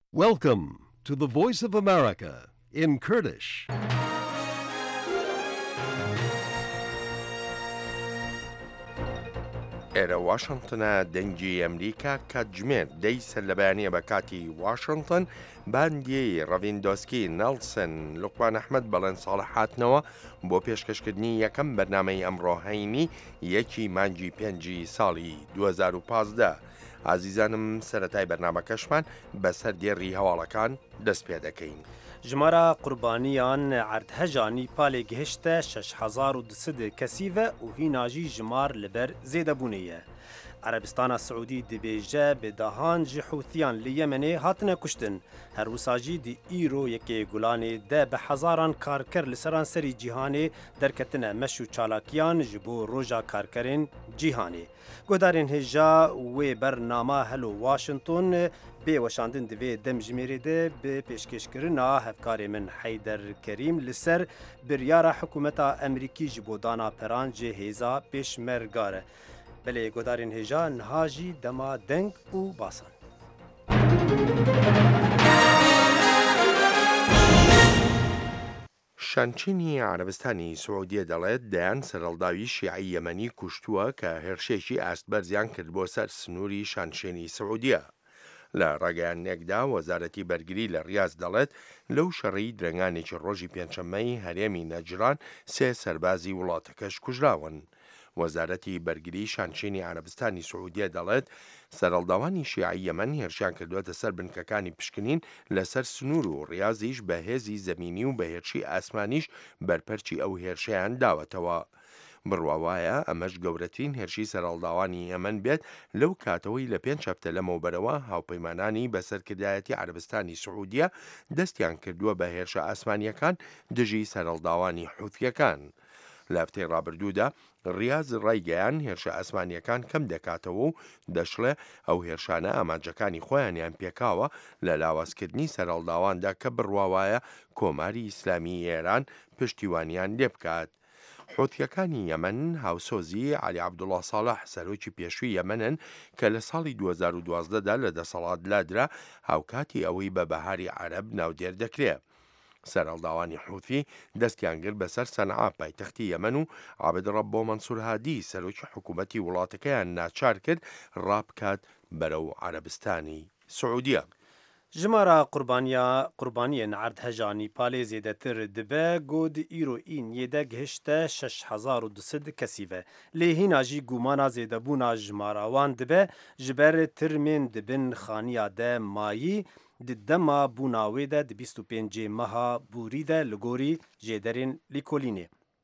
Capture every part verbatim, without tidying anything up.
Welcome to the Voice of America in Kurdish. ئێرە واشنگتنە دەنگی ئەمریکا کاتژمێر دەی سەرلەبیانیە بە کاتی واشنگتن باندیەی ڕەڤیندۆسکی نەڵسن لوقمان ئەحمەد بەڵێن ساڵە هاتنەوە بۆ پێشکەشکردنی یەکەم بەرنامەی ئەمڕۆهەینی یەکی مانگی پێنجی ساڵی دوو هەزار و پانزدە. ئازیزانم سەرەتای بەرنامەکەشمان بەسەر دێڕی هەواڵەکان دەست پێ دەکەین. ژمارە قوربانیان عردهەژا نیپالê gihişte şeş hezar û du sed kesî ve û hîna jî jimar li ber zêdebûnê ye. Erebistana Siûdî dibêje bi dahan ji Hûthiyan li Yemenê hatine kuştin. Her wisa jî di îro yekê Gulanê de bi hezaran karker li seran serî cîhanê derketine meş û çalakiyan ji bo roja karkerên cîhanê. Guhdarên hêja wê bernama Hello Washington bê weşandin divê demjimêrê de bi pêşkêşkirina hevkarê min Heyder Kerîm li ser biryara hikûmeta Emerîkî ji bo dana peran ji hêza pêşmergar e. Belê guhdarên hêja niha jî dema deng û basan. شانچینی عربستانی سعودیە دەڵێت دەیان سەرەڵداوی شیعی یەمەنی کوشتووە کە هێرشێکی ئاستبەرزیان کرد بۆ سەر سنووری شانشێنی سعودیە. لە ڕاگەیانێکدا وەزارەتی بەرگری لە ریاض دەڵێت لەو شەڕی درەنگانێکی ڕۆژی پێنجشەممەی هەرێمی نەجران سێ سەربازی وڵاتەکەش کوژراون. وەزارەتی بەرگری شانشینی عربستانی سعودیە دەڵێت سەرەڵداوانی شیعی یەمەن هێرشیان کردوێتە سەر بنکەکانی پشکنین لەسەر سنوور و ڕیاضیش بە هێزی زەمینی و بە هێرشی ئاسمانیش بەرپەرچی ئەو هێرشیان داوەتەوە. بڕواوایە ئەمەش گەورەترین هێرشی سەرەڵداوانی ئەمەن بێت لەو کاتەوەی لە پێنج هەفتە لەمەوبەرەوە هاوپەیمانانی بەسەرکردایەتی عربستانی سعودیە دەستیان کردووە بە هێرشە ئاسمانیەکان دژی سەرەڵداوانی حوثیەکان. لە هەفتەی ڕابردوودا ڕیاض ڕایگەیان هێرشە ئاسمانیەکان کەم دەکاتەوە و دەشڵێ ئەو هێرشانە ئامانجەکانی خۆیانیان پێکاوە لە لاوازکردنی سەرەڵداواندا کە بڕواوایە کۆماری ئیسلامی ئێران پشتیوانیان لێ بکات. حوثیەکانی یەمەن هاوسۆزی عەلی عەبدوڵڵا ساڵح سەرۆکی پێشووی یەمەنن کە لە ساڵی دوو هەزار و دوازدەدا لە دەسەڵات لادرا هاوکاتی ئەوەی بە بەهاری عەرەب ناودێر دەکرێت. سەرەڵداوانی حوثی دەستیان کرد بەسەر سەنعا پایتەختی یەمەن و عابدڕەبۆ مەنسوور هادی سەرۆکی حکوومەتی وڵاتەکەیان ناچار کرد ڕابکات بەرەو عەرەبستانی سعودیە. ژمارە قوربانیا قوربانیên erdhêja Nîpalê zêdetir dibe got îro înyê de gihişte şeş hezar û du sed kesî ve. Lê hîna jî gumana zêdebûna jimara wan dibe ji ber tirmên dibin xaniya de mayî di dema bûna wê de di bîst û pêncê meha bûrî de li gorî jêderên Lîkolînê.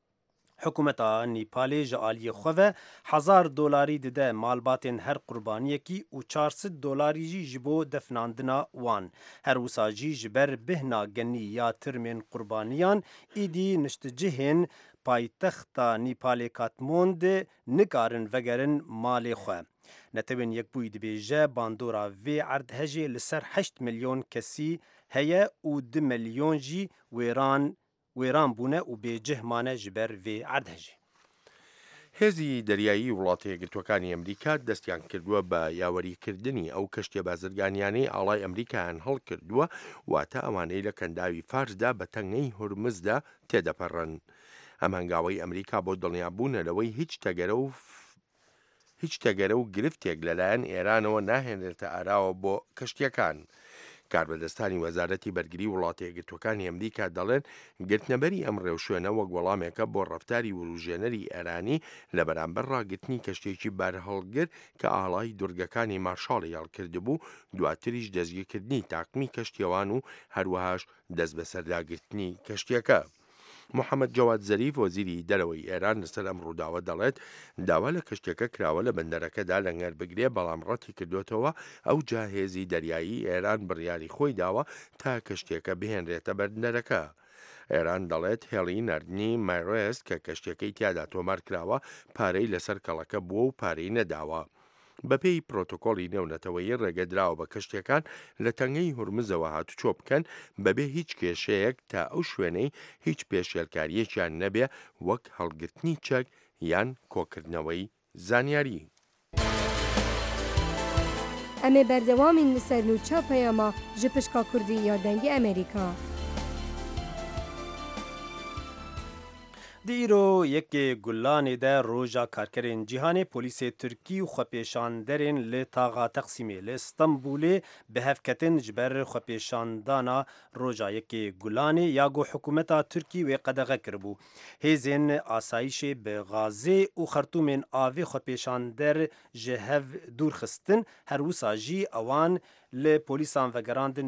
Hikûmeta Nîpalê ji aliyê xwe ve hezar dolarî dide malbatên her qurbaniyekî û çar sed dolarî jî ji bo defnandina wan. Her wisa jî ji ber bihna genî ya tirmên qurbaniyan îdî niştcihên paytexta Nîpalê Katmandê nikarin vegerin malê xwe. Netewên Yekbûyî dibêje bandora vê erdhejê li ser heşt milyon kesî heye û du milyon jî wêran wêran bûne û bêcih mane ji ber vê erdhejê. هێزی دەریایی وڵاتە یەکگرتووەکانی ئەمریکا دەستیان کردووە بە یاوەریکردنی ئەو کەشتیە بازرگانیانەی ئاڵای ئەمریکایان هەڵکردووە واتە ئەوانەی لە کەنداوی فارسدا بە تەنگەی هورمزدا تێدەپەڕن. ئەم هەنگاوەی ئەمریکا بۆ دڵنیابوونە لەوەی هیچ تەگەرە و هیچ تەگەرە و گرفتێک لەلایەن ئێرانەوە ناهێنێتە ئاراوە بۆ کەشتیەکان. کاربەدەستانی وەزارەتی بەرگری وڵاتە یەکگرتووەکانی ئەمریکا دەڵێن گرتنەبەری ئەم ڕێوشوێنە وەک وەڵامێکە بۆ ڕەفتاری وروژێنەری ئێرانی لە بەرامبەر ڕاگرتنی کەشتێکی بەرهەڵگر کە ئاڵای دورگەکانی مارشاڵی هەڵکردبوو دواتریش دەستگیرکردنی تاقمی کەشتیەوان و هەروەهاش دەست بەسەرداگرتنی کەشتیەکە. محەممەد جەواد زەریف وەزیری دەرەوەی ئێران لەسەر ئەم ڕووداوە دەڵێت داوا لە کەشتێکە کراوە لە بەندەرەکەدا لەنگەر بگرێ بەڵام ڕەتی کردوێتەوە ئەو جا هێزی دەریایی ئێران بڕیاری خۆی داوە تا کەشتێکە بهێنرێتە بەندەرەکە. ئێران دەڵێت هێڵی نردنی مایڕێست کە کەشتەکەی تیادا تۆمار کراوە پارەی لەسەر کەڵەکە بووە و پارەی نەداوە. بەپێی پرۆتۆکۆڵی نێونەتەوەیی ڕێگەدراوە بە کەشتەکان لە تەنگەی هورمزەوە هاتوچۆ بکەن بەبێ هیچ کێشەیەک تا ئەو شوێنەی هیچ پێشێلکاریەکیان نەبێ وەک هەڵگرتنی چەک یان کۆکردنەوەی زانیاری. ام بردوامین سرنوچا پیاما جپشکا کردی یا دنگ امریکا. دیرو یک گلان ده روژا کارکرین جهان پلیس ترکی و خپیشاندرین لطاقا تقسیمی لستنبولی به هفکتن جبر خپیشاندانا روژا یک گلانی یاگو حکومتا ترکی و قدغه کربو. هیزین آسایش به غازه و خرطومین آوی خپیشاندر جهو دورخستن هر وساجی اوان ل پولیسان و گراندن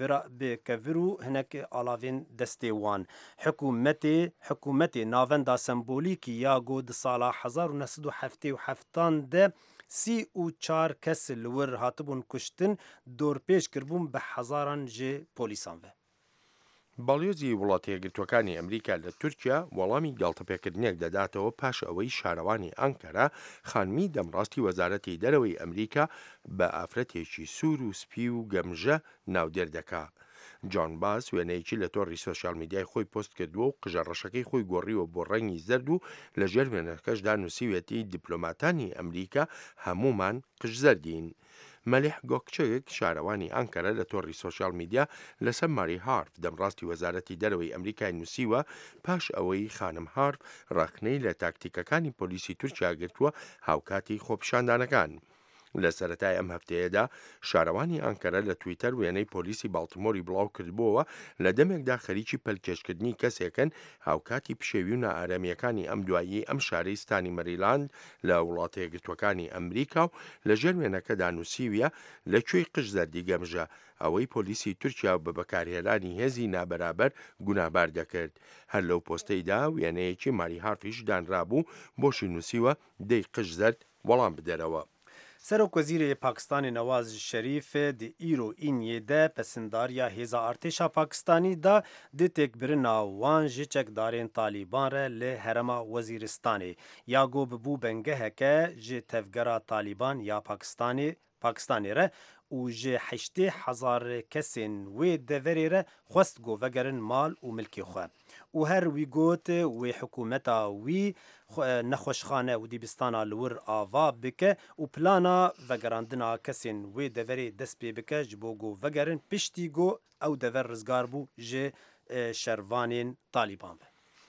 به کورو هنک آلاوین دسته وان. حکومت حکومت ناوندا سمبولیکی یا گود سالا هزار و نهصد و هفتاد و هفت ده سی و چار کس لور هاتبون کشتن دور پیش کربون به هزاران جه پولیسان و. باڵیۆزی وڵاتی یەکگرتووەکانی ئەمریکا لە تورکیا وەڵامی گاڵتەپێکردنێک دەداتەوە پاش ئەوەی شارەوانی ئەنکەرا خانمی دەمڕاستی وەزارەتی دەرەوەی ئەمریکا بە ئافرەتێکی سوور و سپی و گەمژە ناودێر دەکا. جان باس وێنەیەکی لە تۆڕی سۆسیال میدیای خۆی پۆست کردووە و قژەڕەشەکەی خۆی گۆڕیوە بۆ ڕەنگی زەرد و لە ژێر وێنەکەشدا نووسیوێتی دیپلۆماتانی ئەمریکا هەمومان قژزەردین. مەلیح گۆکچێک شارەوانی ئەنکەرە لە تۆڕی سۆسیال میدیا لەسەر ماری هارف دەمڕاستی وەزارەتی دەرەوەی ئەمریکای نووسیوە پاش ئەوەی خانم هارف ڕاکنەی لە تاکتیکەکانی پۆلیسی تورکیا گرتووە هاوکاتی خۆپیشاندانەکان. لە سەرەتای ئەم هەفتەیەدا شارەوانی ئەنکەرە لە تویتەر وێنەی پۆلیسی باڵتمۆری بڵاو کردبووەوە لە دەمێکدا خەریکی پەلکێشکردنی کەسێکن هاوکاتی پشێوی و نائارەمیەکانی ئەم دوایی ئەم شارەی ستانی مەریلاند لە وڵاتە یەکگرتووەکانی ئەمریکا و لە ژێر وێنەکەدا نووسیویە لەکوێی قژزەردی گەمژە ئەوەی پۆلیسی تورکیا بە بەکارهێنانی هێزی نابەرابەر گونابار دەکرد. هەر لەو پۆستەیدا وێنەیەکی ماری هارفیش دانرابوو بۆشی نووسیوە دەی قژزەرد وەڵام بدەرەوە. سروک وزیر پاکستان نواز شریف دی ایرو این یده پسنداریا هیزا ارتشا پاکستانی دا دی تکبرنا وان جچک دارین طالبان را له هرما وزیرستانی یا گو ببو بنگه که جه تفگرا طالبان یا پاکستانی پاکستانی را و جه هشته هزار کسین وی دوری را خواست گو وگرن مال و ملکی خواه. و هر وی گوت و حکومتا وی نخوشخانه و دیبستانا لور آوا بکه و پلانا وگراندنا کسین وی دوری دست پی بکه جبو گو وگرن پشتی گو او دور رزگار بو جه شروانین طالبان.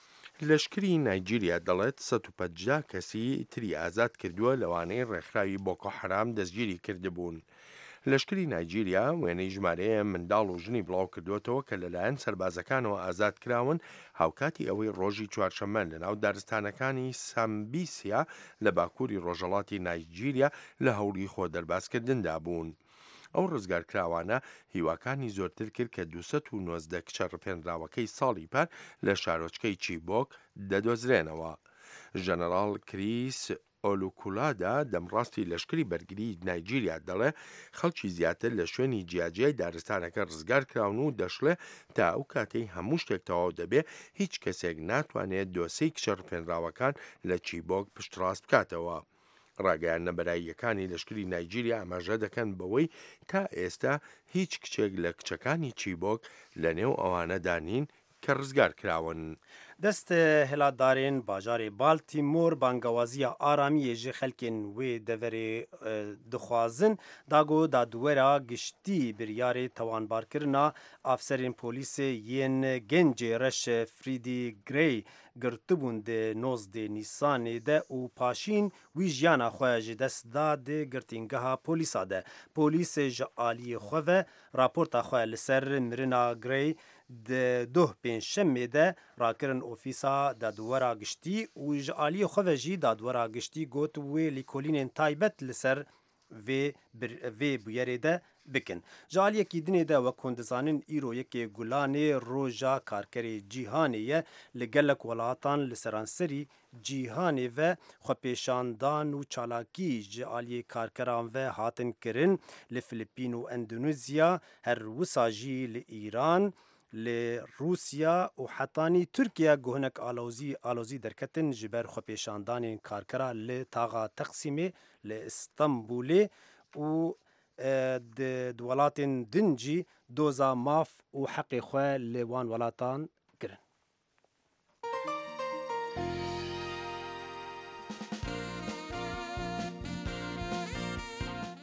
لەشکری نایجیریا دەڵێت سەد و پەنجا کەسی تری ئازاد کردووە لەوانەی ڕێکخراوی بۆکۆ حرام دەستگیری کردبوون. لەشکری نایجیریا وێنەی ژمارەیە منداڵ و ژنی بڵاو کردوێتەوە کە لەلایەن سەربازەکانەوە ئازاد کراون هاوکاتی ئەوەی ڕۆژی چوارشەممە لە ناو دارستانەکانی سامبیسیا لە باکووری ڕۆژەڵاتی نایجیریا لە هەوڵی خۆ دەرباسکردندا بوون. ئەو ڕزگارکراوانە هیواکانی زۆرتر کرد کە دووسەد و نۆزدە کچە ڕپێنراوەکەی ساڵی پار لە شارۆچکەی چیبۆک دەدۆزرێنەوە. ژەنەڕاڵ کریس ئۆلوکولادا دەمڕاستی لەشکری بەرگری نایجیریا دەڵێ خەڵکی زیاتر لە شوێنی جیاجیای دارستانەکە ڕزگار کراون و دەشڵێ تا ئەو کاتەی هەموو شتێک تەواو دەبێ هیچ کەسێک ناتوانێت دۆسەی کچە ڕپێنراوەکان لە چیبۆک پشتڕاست بکاتەوە. ڕاگەیان نەبەراییەکانی لەشکری نایجیریا ئاماژە دەکەن بەوەی تا ئێستا هیچ کچێک لە کچەکانی چیبۆک لە نێو ئەوانەدا نین کە ڕزگار کراون. دست هلادارین باجار بالتیمور بانگوازی آرامی جه خلکن و دوری دخوازن داگو دادورا گشتی بریار توانبار کرنا افسرین پولیس ین گنج رش فریدی گری گرتبون ده نوز ده نیسان ده و پاشین وی جیانا خواه جه دست دا ده گرتینگه پولیسا ده. پولیس جعالی خواه راپورتا خواه لسر مرنا گری ده دو پین شمه ده راکرن اوفیسا دادورا گشتی و جعالی خواه جی دادورا گشتی گوت وی لیکولین تایبت لسر وی وی بویره ده بکن. جعالی کی دنه ده و کندزانین ایرو یکی گلانه روژا کارکری جیهانیه لگلک ولاتان لسرانسری جیهانی و خپیشاندان و چالاکی جعالی کارکران و هاتن کرن لفلیپین و اندونزیا هر وساجی لإیران لروسیا و حتانی ترکیه گهنک آلوزی آلوزی درکتن جبر خپیشاندان کارکرا لتاغا تقسیمه لإستنبول و د ولاتن دنجی دوزا ماف و حق خواه لوان ولاتان کرن.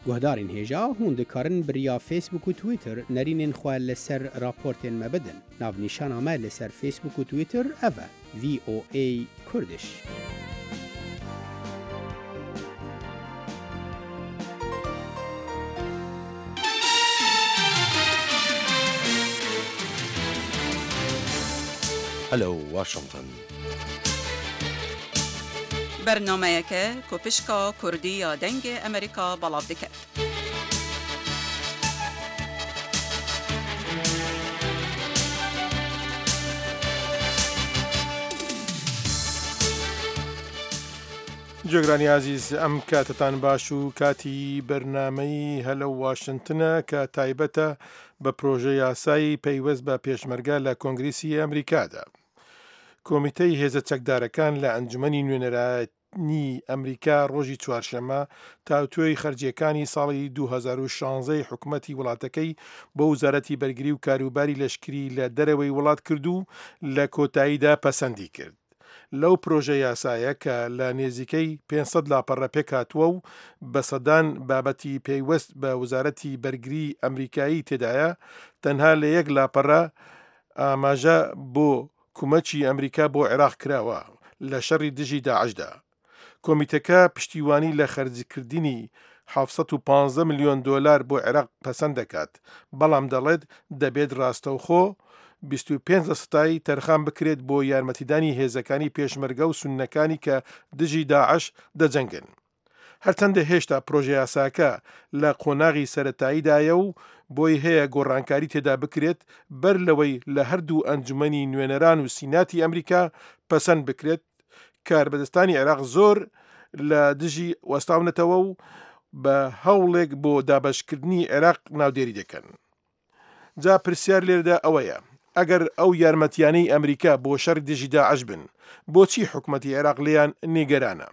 گهدارین هێژا هون دikarin biriya Facebook û Twitter nerînên xwe li ser raportên me bidin. Navnîşana me li ser Facebook û Twitter ev e V O A Kurdish. هەلو واشنگتن. برنامه‌یەکە کوپشکا کوردی یا دەنگ ئەمریکا بەڵاو دەکات. جۆگرانی عزیز ئەم کاتتان باش و کاتی بەرنامەی هەلو واشنگتنە کە تایبەتە بە پرۆژە یاسایی پەیوەست بە پێشمەرگە لە کۆنگریسی ئەمریکادا. کۆمیتەی هێزە چەکدارەکان لە ئەنجومەنی نوێنەرانی ئەمریکا ڕۆژی چوارشەمە تاوتوێی خەرجیەکانی ساڵی دوو هەزار و شانزە حکوومەتی وڵاتەکەی بۆ وزارەتی بەرگری و کاروباری لەشکری لە دەرەوەی وڵات کرد و لە کۆتاییدا پەسەندی کرد. لەو پرۆژە یاسایە کە لە نێزیکەی پێنجسەد لاپەڕە پێکاتووە و بە سەدان بابەتی پێیوەست بە وزارەتی بەرگری ئەمریکایی تێدایە، تەنها لە یەک لاپەڕە ئاماژە بۆ کومەچی ئەمریکا بۆ عێراق کراوە لە شەڕی دژی داعشدا. کۆمیتەکە پشتیوانی لە خەرجکردنی حەوت و پانزە ملیۆن دۆلار بۆ عێراق پەسەند دەکات، بەڵام دەڵێت دەبێت ڕاستەوخۆ بیست و پێنج سەتای تەرخان بکرێت بۆ یارمەتیدانی هێزەکانی پێشمەرگە و سوننەکانی کە دژی داعش دەجەنگن. هەرچەندە هێشتا پرۆژە یاساکە لە قۆناغی سەرەتاییدایە و بۆی هەیە گۆڕانکاری تێدا بکرێت بەر لەوەی لە هەردوو ئەنجومەنی نوێنەران و سیناتی ئەمریکا پەسەند بکرێت. کاربەدەستانی عێراق زۆر لە دژی وەستاونەتەوە و بە هەوڵێک بۆ دابەشکردنی عێراق ناودێری دەکەن. جا پرسیار لێرەدا ئەوەیە، ئەگەر ئەو یارمەتیانەی ئەمریکا بۆ شەڕی دژی داعش بن، بۆچی حکوومەتی عێراق لیان نیگەرانە؟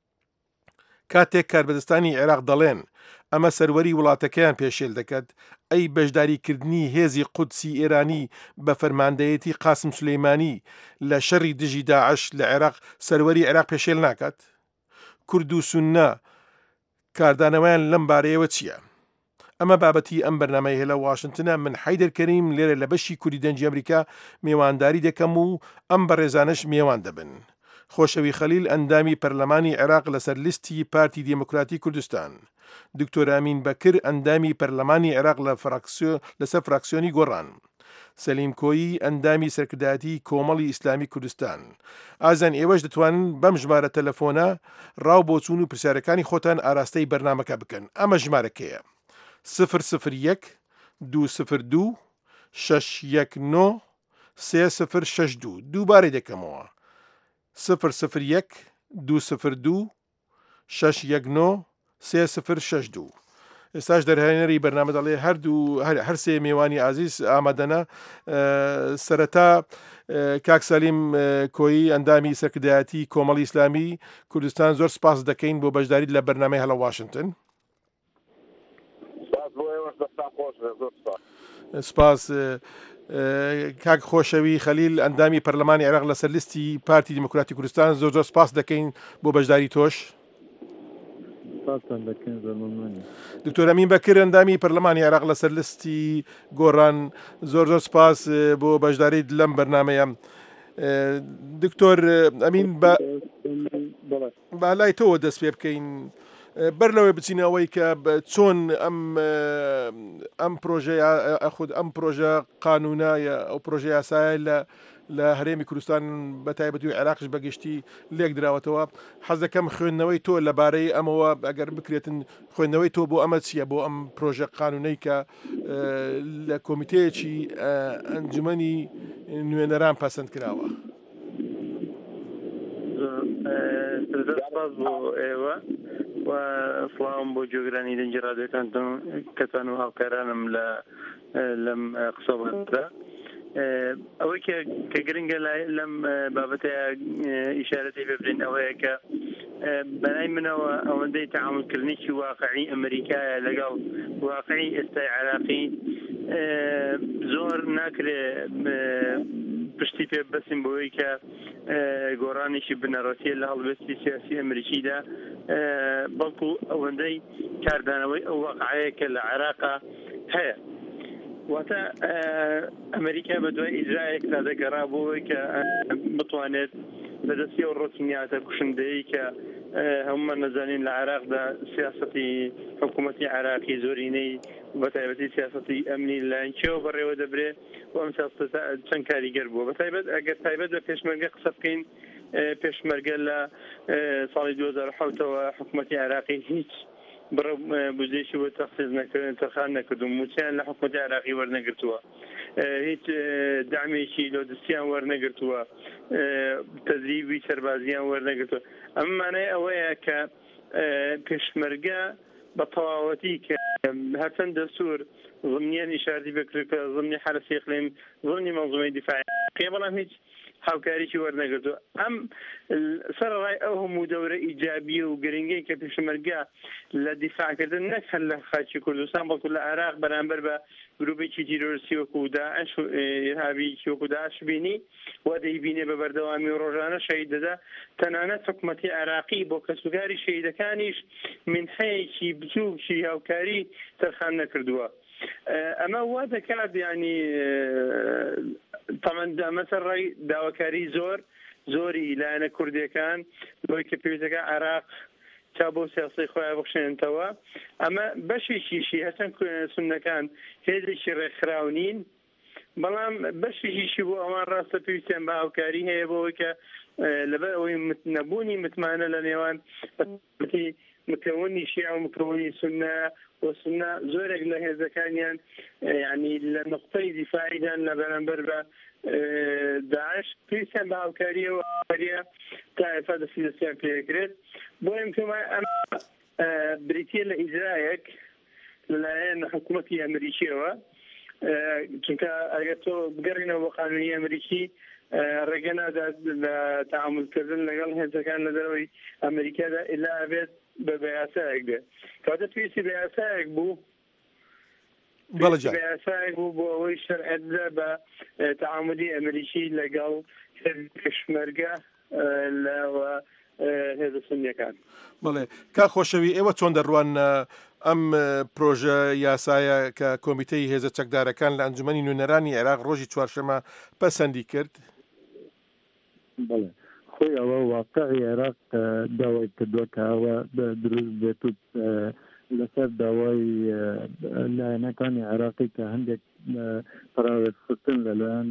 کاتێک کاربەدەستانی عێراق دەڵێن ئەمە سەروەری وڵاتەکەیان پێشێل دەکات، ئەی بەشداریکردنی هێزی قودسی ئێرانی بە فەرماندەیەتی قاسم سولەیمانی لە شەڕی دژی داعش لە عێراق سەروەری عێراق پێشێل ناکات؟ کورد و سوننە کاردانەوەیان لەم بارەیەوە چییە؟ ئەمە بابەتی ئەم بەرنامەی هێلە واشنگتنە. من حەیدەر کەریم لێرە لە بەشی کوردی دەنگی ئەمریکا میێوانداری دەکەم و ئەم بەڕێزانش میێوان دەبن. خۆشەوی خەلیل ئەندامی پەرلەمانی عێراق لەسەر لیستی پارتی دیموکراتی کوردستان، دکتۆر ئامین بەکر ئەندامی پەرلەمانی عێراق لەسەر فراکسیۆنی گۆڕان، سەلیم کۆیی ئەندامی سەرکردایەتی کۆمەڵی ئیسلامی کوردستان. ئازان ئێوەش دەتوانن بەم ژمارە تەلەفۆنە ڕاو بۆچوون و پرسیارەکانی خۆتان ئاراستەی بەرنامەکە بکەن. ئەمە ژمارەکەیە سفر سفر یەک دوو سفر دوو شەش یەک نۆ سێ سفر شەش دوو. دووبارەی دەکەمەوە سفر سفر یەک دوو سفر دوو شەش یەک نۆ سێ سفر شەش دوو. ئێستاش دەرهێنەری بەرنامە دەڵێ هەردوو هەر سێ میێوانی عزیز ئامادەنە. سەرەتا کاک سەلیم کۆیی ئەندامی سەرکردایەتی کۆمەڵی ئیسلامی کوردستان زۆر سپاس دەکەین بۆ بەشداریت لە بەرنامەی هەلە واشنگتن. سپاس. کاک خۆشەوی خەلیل ئەندامی پەرلەمانی عێراق لەسەر لیستی پارتی دیموکراتی کوردستان زۆر زۆر سپاس دەکەین بۆ بەشداری تۆش. دکتۆر ئەمین بەکر ئەندامی پەرلەمانی عێراق لەسەر لیستی گۆڕان زۆر زۆر سپاس بۆ بەشداریت لەم بەرنامەیە. دکتۆر ئەمین با لای تۆ دەست پێ بکەین بەر لەوەی بچینەوەی کە چۆن ئەم ئەم پرۆژەیە خود ئەم پرۆژە قانونایە ئەو پرۆژە یاسایە لە لە هەرێمی کوردستان بە تایبەتی و عێراقش بەگشتی لێک دراوەتەوە. حەز دەکەم خوێندنەوەی تۆ لەبارەی ئەمەوە ئەگەر بکرێتن خوێندنەوەی تۆ بۆ ئەمە چییە بۆ ئەم پرۆژە قانونەی کە لە کۆمیتەیەکی ئەنجومەنی نوێنەران پەسەند کراوە. سپاس بۆ ئێوە و سڵاوم بۆ جۆگرانی دەنگی ڕادیۆکانتان کەتان و هاوکارانم لە لەم قسەڵەتدا. ئەوەی کە گرنگە لەم بابەتەیە ئیشارەتی ببرین ئەوەیە کە بەلای منەوە ئەوەندەی تەعاملکردنێکی واقعی ئەمریکایە لەگەڵ واقعی ئێستای عێراقی زۆر ناکرێ پشتی پێ بەسیم بۆی کە گۆڕانێکی بنەڕەتیە لە هەڵبەستی سیاسی ئەمریکیدا بەڵکو ئەوەندەی کاردانەوەی ئەو واقعەیە کە لە عێراقا هەیە. واتە ئەمریکا بە دوای ئیجرایەک تا دەگەڕا بۆی کە بتوانێت بەدەستی ئەو ڕۆسنیاتە کوشندەیە کە هەمومان نەزانین لە عێراقدا سیاسەتی حکوومەتی عێراقی زۆرینەی بەتایبەتی سیاسەتی ئەمنی لایەنکیەوە بەڕێوە دەبرێت و ئەم سیاسەتە چەند کاریگەر بووە. بەتایبەت ئەگەر تایبەت بە پێشمەرگە قسە بکەین، پێشمەرگە لە ساڵی دوو هەزار و حەوتەوە حکوومەتی عێراقی هیچ بڕە بودجێکی بۆ تەخصیص نەکردن، تەرخان نەکردوون، موچیان لە حکوومەتی عێراقی وەرنەگرتووە، هیچ دامێکی لۆجستیان وەرنەگرتووە، تەدریبی سەربازیان وەرنەگرتووە. ئەم مانای ئەوەیە کە پێشمەرگە بە تەواوەتی کە هەرچەند دەستور ضمنیان ئیشارەتی بکرد کە ضمنی حرسی ئیقلیم، ضمنی مەنظومەی دیفاعی، بەڵام هیچ هاوکاریی وەرنەگرتووە. ئەم سەرڕای ئەو هەموو دەورە ئیجابی و گرنگی کە پێشمەرگە لە دیفاعکردن نەک هەر لە خاچی کوردستان بەڵکو لە عێراق بەرامبەر بە گروپێکی تیرۆریستی وەکو داعش و ئێرهابیی وەکو داعش بینی وا دەیبینێ بە بەردەوامی و ڕۆژانە شەهید دەدا. تەنانەت حکوومەتی عێراقی بۆ کەسوکاری شەهیدەکانیش منحەیەکی بچووکی هاوکاری تەرخان نەکردووە. ئەمە وا دەکات ینی تەمەندا مەسەڕای داواکاری زۆر زۆری لایەنە کوردیەکان بۆی کە پێویستەکە عێراق تا بۆ سیاسی خۆیان بخشێنتەوە. ئەمە بەشێکیشی هەچەند سوننەکان هێزێکی ڕێکخراو نین، بەڵام بەشێکیشی بۆ ئەوان ڕاستە پێویستیان بە هاوکاری هەیە بۆەوەی کە لەبەر ئەوەی نەبوونی متمانە لە نێوان مکەونی شیعە و مکەونی سوننە و سوننە زۆرێک لە هێزەکانیان ینی لە نقطەی دیفاعیدان لە بەرامبەر بە داعش پێویستیان بە هاوکاریە و هاوکاریە تا ئێستا دەستی دەستیان پێدەکرێت. بۆیە پێمان ئەم بریتیە لە ئیجرایەک لەلایەن حکوومەتی ئەمریکیەوە، چونکە ئەگەر تۆ بگەڕینەوە بۆ قانونی ئەمریکی ڕێگە نادات لە تەعاملکردن لەگەڵ هێزەکان لە دەرەوەی ئەمریکادا ئیلا ئەبێت بە بەیاسایەک بێت. کەواتە پێویستی بەیاسایەک بوو بەیاسایەک بوو بۆ ئەوەی شەرعەتدا بە تەعاملی ئەمریکی لەگەڵ پێشمەرگە لەوە هێزە سونیەکان. بڵێ کا خۆشەوی ئێوە چۆن دەڕوان ئەم پرۆژە یاسایە کە کۆمیتەی هێزە چەکدارەکان لە ئەنجومەنی نوێنەرانی عێراق ڕۆژی چوارشەمە پەسەندی کرد؟ بڵێ خۆی ئەوە واقعی عێراق داوای کردووە کە ئەوە دروست بێت و لەسەر داوای لایەنەکانی عێراقی کە هەندێک پراوێتخستن لەلایەن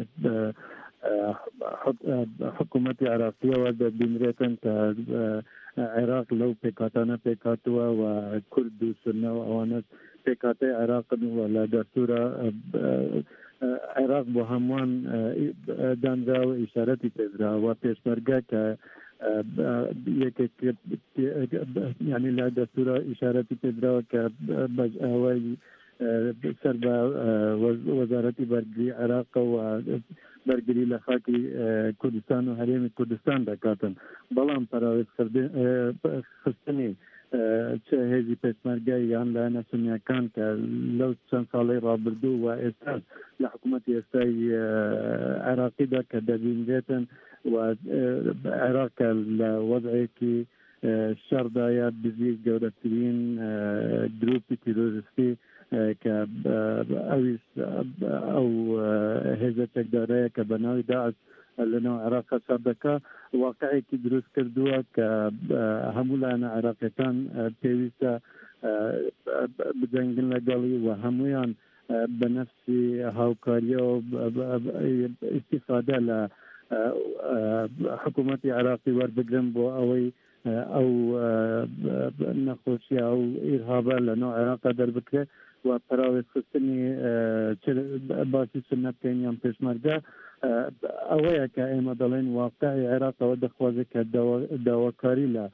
حکوومەتی عێراقیەوە دەبینرێتن کە عێراق لەو پێکاتانە پێکاتووە و کورد و سوننە و ئەوانە پێکاتەی عێراقن و لە دەستورە عێراق بۆ هەمووان دانرا و ئیشارەتی پێدرا و پێشمەرگە کە یەکێک ینی لە دەستورە ئیشارەتی پێدراوە کە ئەوەی سەر بە وەزارەتی بەرگری عێراق و بەرگری لە خاکی کوردستان و هەرێمی کوردستان دەکاتن. بەڵام پراوێت خستنی چه هێزی پێشمەرگە یان لایەنە سونیەکان کە لەو چەند ساڵەی ڕابردوو و ئێستا لە حکوومەتی ئێستای عێراقیدا کە دەبینرێتن و عێراق لە وەضعێکی شەردایە بزی گەورەترین گروپی تیرۆریستی کە ئەویش ئەو هێزە چەکدارەیە کە بە ناوی داعش لەناو عێراق سەر دەکا واقعێکی دروست کردووە کە هەموو لایەنە عێراقیەکان پێویستە بجەنگن لەگەڵی و هەمویان بە نەفسی هاوکاریە و ئیستیفادە لە حکوومەتی عێراقی وەربگرن بۆ ئەوەی ئەو نەخۆشیە و ئیرهابە لەناو عێراقا دەربکرێت و پراوێت خستنی باسی سنە بکەین یان پێشمەرگە ئەوەیە کە ئێمە دەڵێن واقعی عێراقەوە دەخوازێت کە داواکاری لە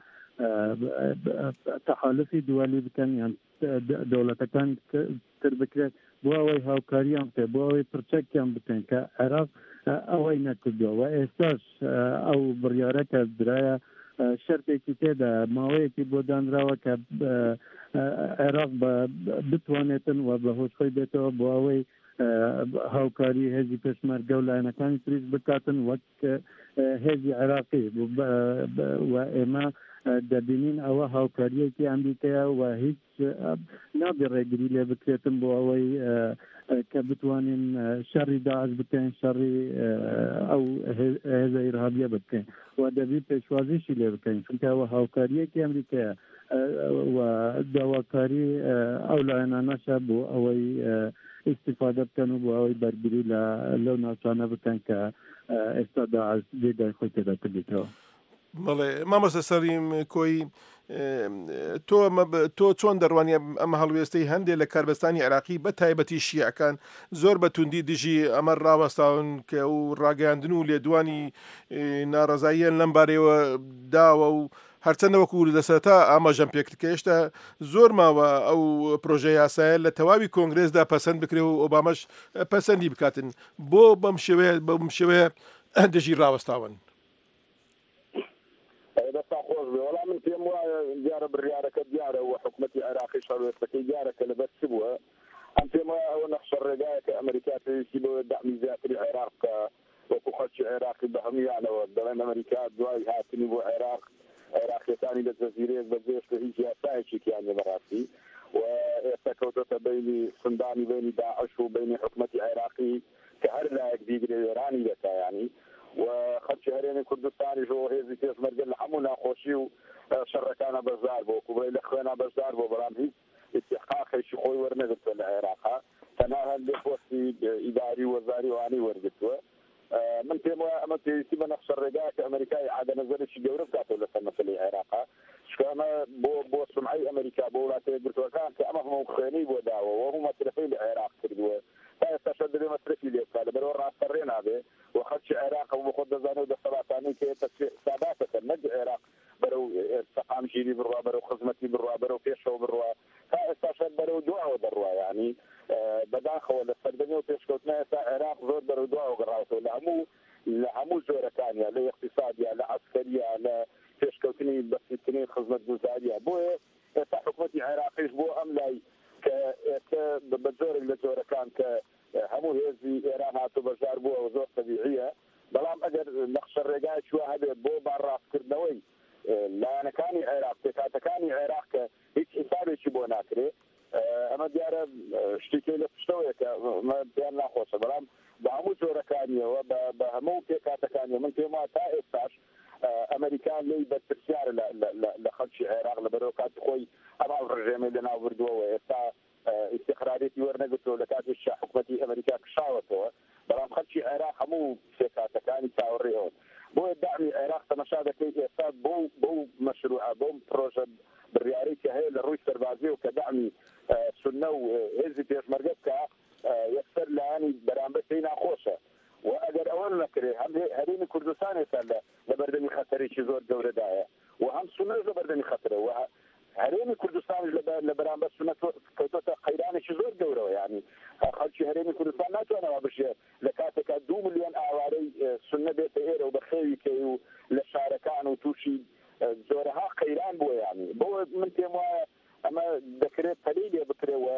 تەحالفی دوالی بکەن یان دەوڵەتەکان تر بکرێت بۆ ئەوەی هاوکاریان پێ بۆ ئەوەی پرچەکیان بکەن کە عێراق ئەوەی نەکردووە و ئێستاش ئەو بڕیارە کە درایە شەرتێکی تێدا ماوەیەکی بۆ دانراوە کە عێراق بتوانێتن و بە هۆشخۆی بێتەوە بۆ ئەوەی هاوکاری هێزی پێشمەرگە و لایەنەکانی تریش بکاتن وەک هێزی عێراقی و ئێمە دەبینین ئەوە هاوکاریەکی ئەمریکایە و هیچ نابێ ڕێگری لێ بکرێتن بۆ ئەوەی کە بتوانین شەڕی داعش بکەین شەڕی ئەو هێزە ئیرهابیە بکەین و دەبی پێشوازیشی لێ بکەین چونکە ئەوە هاوکاریەکی ئەمریکایە و داواکاری ئەو لایەنانەشە بۆ ئەوەی استفاده بکەن و بۆ ئەوەی بەرگری لەو ناوچانە بکەن کە ئێستا داعش جێگای خۆی تێدا کردیتەوە. بەڵێ مامۆستا سەریم کۆی تۆ تۆ چۆن دەڕوانیە ئەمە هەڵوێستەی هەندێک لە کاربەستانی عێراقی بە تایبەتی شیعەکان زۆر بە توندی دژی ئەمە ڕاوەستاون کە و ڕاگەاندن و لێدوانی ناڕەزاییان لەم بارەوە داوە و هەرچەندە وەکو لەسەرتا ئاماژەم پێکرد کە هێشتا زۆر ماوە ئەو پرۆژە یاسایە لە تەواوی کۆنگرێسدا پەسەند بکرێ و ئۆبامەش پەسەندی بکاتن بۆ بەم شێوەیە بەم شێوەیە دژی ڕاوەستاون. خۆش وەڵام من پێم وایە دیارە بڕیارەکە دیارە و حکوومەتی عێراقی شەڕوێستەکەی دیارەکە لەبەر چ بووە ئەم پێم وایە ئەوە نەخشە ڕێگایەکە ئەمریکا پێویستی بۆ دەعمی زیاتری عێراق کە وەکو خەڵکی عێراقی بە هەمویانەوە دەڵێن ئەمریکا دوای هاتنی بۆ عێراق عێراقیەکانی لە جەزیرەیەک بەجێش کە هیچ یاسایەکی تیان لێ بەڕاستی و ئێستا کەوتۆتە بینی سندانی بینی داعش و بینی حکوومەتی عێراقی کە هەر لایەک بیگرێ وێرانی دەکا یانی و خەڵکی هەرێمی کوردستانی ژۆ هێزی پێشمەرگە لە هەموو ناخۆشی و شەڕەکانە بەشدار بۆ کوبرەی لە خوێنە بەشدار بۆ بەڵام هیچ استحقاقێکی خۆی وەرنەگرتووە لە عێراقا تەنها هەندێک پۆستی ئیداری وەزاری وانەی وەرگرتووە. من پێم وایە ئەمە پێویستی بە نەخشە ڕێگایە کە ئەمریکای عادە نەزەرێکی گەورە بکاتەوە لەسەر مەسەلەی عێراقا چکە ئەمە بۆ بۆ سمعەی ئەمریکا بۆ وڵاتە یەکگرتووەکان کە ئەمە هەموو خوێنەی بۆ داوە و هەموو مەسرفەی لە عێراق کردووە تا ئێستاشە دەبێ مەسرفی لێ بکات لەبەرەوە ڕاستەڕێ نابێ و خەڵکی عێراق بۆ خۆت دەزانێت و دەسەڵاتانەی کە ساداتەکەن نەک عێراق بەرەو سەقامگیری بڕوا بەرەو خزمەتی بڕوا بەرەو پێشەوە بڕوا تا ئێستاشە بەرەو دواوە دەڕوا یعنی بەداخەوە لە سەردەمی و پێشکەوتنە ئێستا عێراق زۆر بەرەو دواوە گەڕاوەتەوە لە هەموو لە هەموو زۆرەکانیا لە اقتصادیا لە عسکەریە لە پێشکەوتنی بەسیتنی خزمەت گوزاریە بۆیە ئێستا حکوومەتی عێراقیش بۆ ئەم لای کە ئێستا بە جۆرێک لە جۆرەکان کە هەموو هێزی ئێران هاتوو بەشدار بووە زۆر تەبیعیە بەڵام ئەگەر نەخشە ڕێگایکی وە هەبێت بۆ باڕاستکردنەوەی لایەنەکانی عێراق پێکاتەکانی عێراق کە هیچ حسابێکی بۆ ناکرێت ئەمە دیارە شتێکی لە پشتەوەیە کە پێیان ناخۆشە بەڵام بە هەموو جۆرەکانیەوە بە هەموو پێکاتەکانیە من پێم وایە تا ئێستاش ئەمریکان لی بەرپرسیارە لە خەڵکی عێراق لە بەرەو کاتی خۆی ئەما ڕژێمە لە ناو بردووەوە ئێستا استقرارێتی وەرنەگرتەوە لە کاتێک حکوومەتی ئەمریکا کشاوەتەوە بەڵام خەڵکی عێراق هەموو پێکاتەکانی چاوەڕێەوە بۆیە داعمی عێراق تەماشا دەکەیت ئێستا بۆ بۆ مەشروع بۆ پرۆژە بڕیارەی کە هەیە لە ڕووی سەربازی و کە داعمی سونە و هێزی پێشمەرگە بکە یەکسەر لایانی بەرامبەر پێی ناخۆشە و ئەگەر ئەوە نەکرێ هەم هەرێمی کوردستان ئێستا لە بەردەمی خەتەرێکی زۆر گەورەدایە و هەم سونەش لە بەردەمی خەتەرە و هەرێمی کوردستان لە بەرامبەر سونە کەوتۆتە قەیرانێکی زۆر گەورەوە یعنی خەڵکی هەرێمی کوردستان ناتوانەوە بژێ لە کاتێکا دوو ملیۆن ئاوارەی سونە بێتە ئێرە و بەخێوی کەی و لە شارەکان و تووشی زۆرەها قەیران بووە یانی بۆ من پێم وایە ئەمە دەکرێت پەلەی لێ بکرێەوە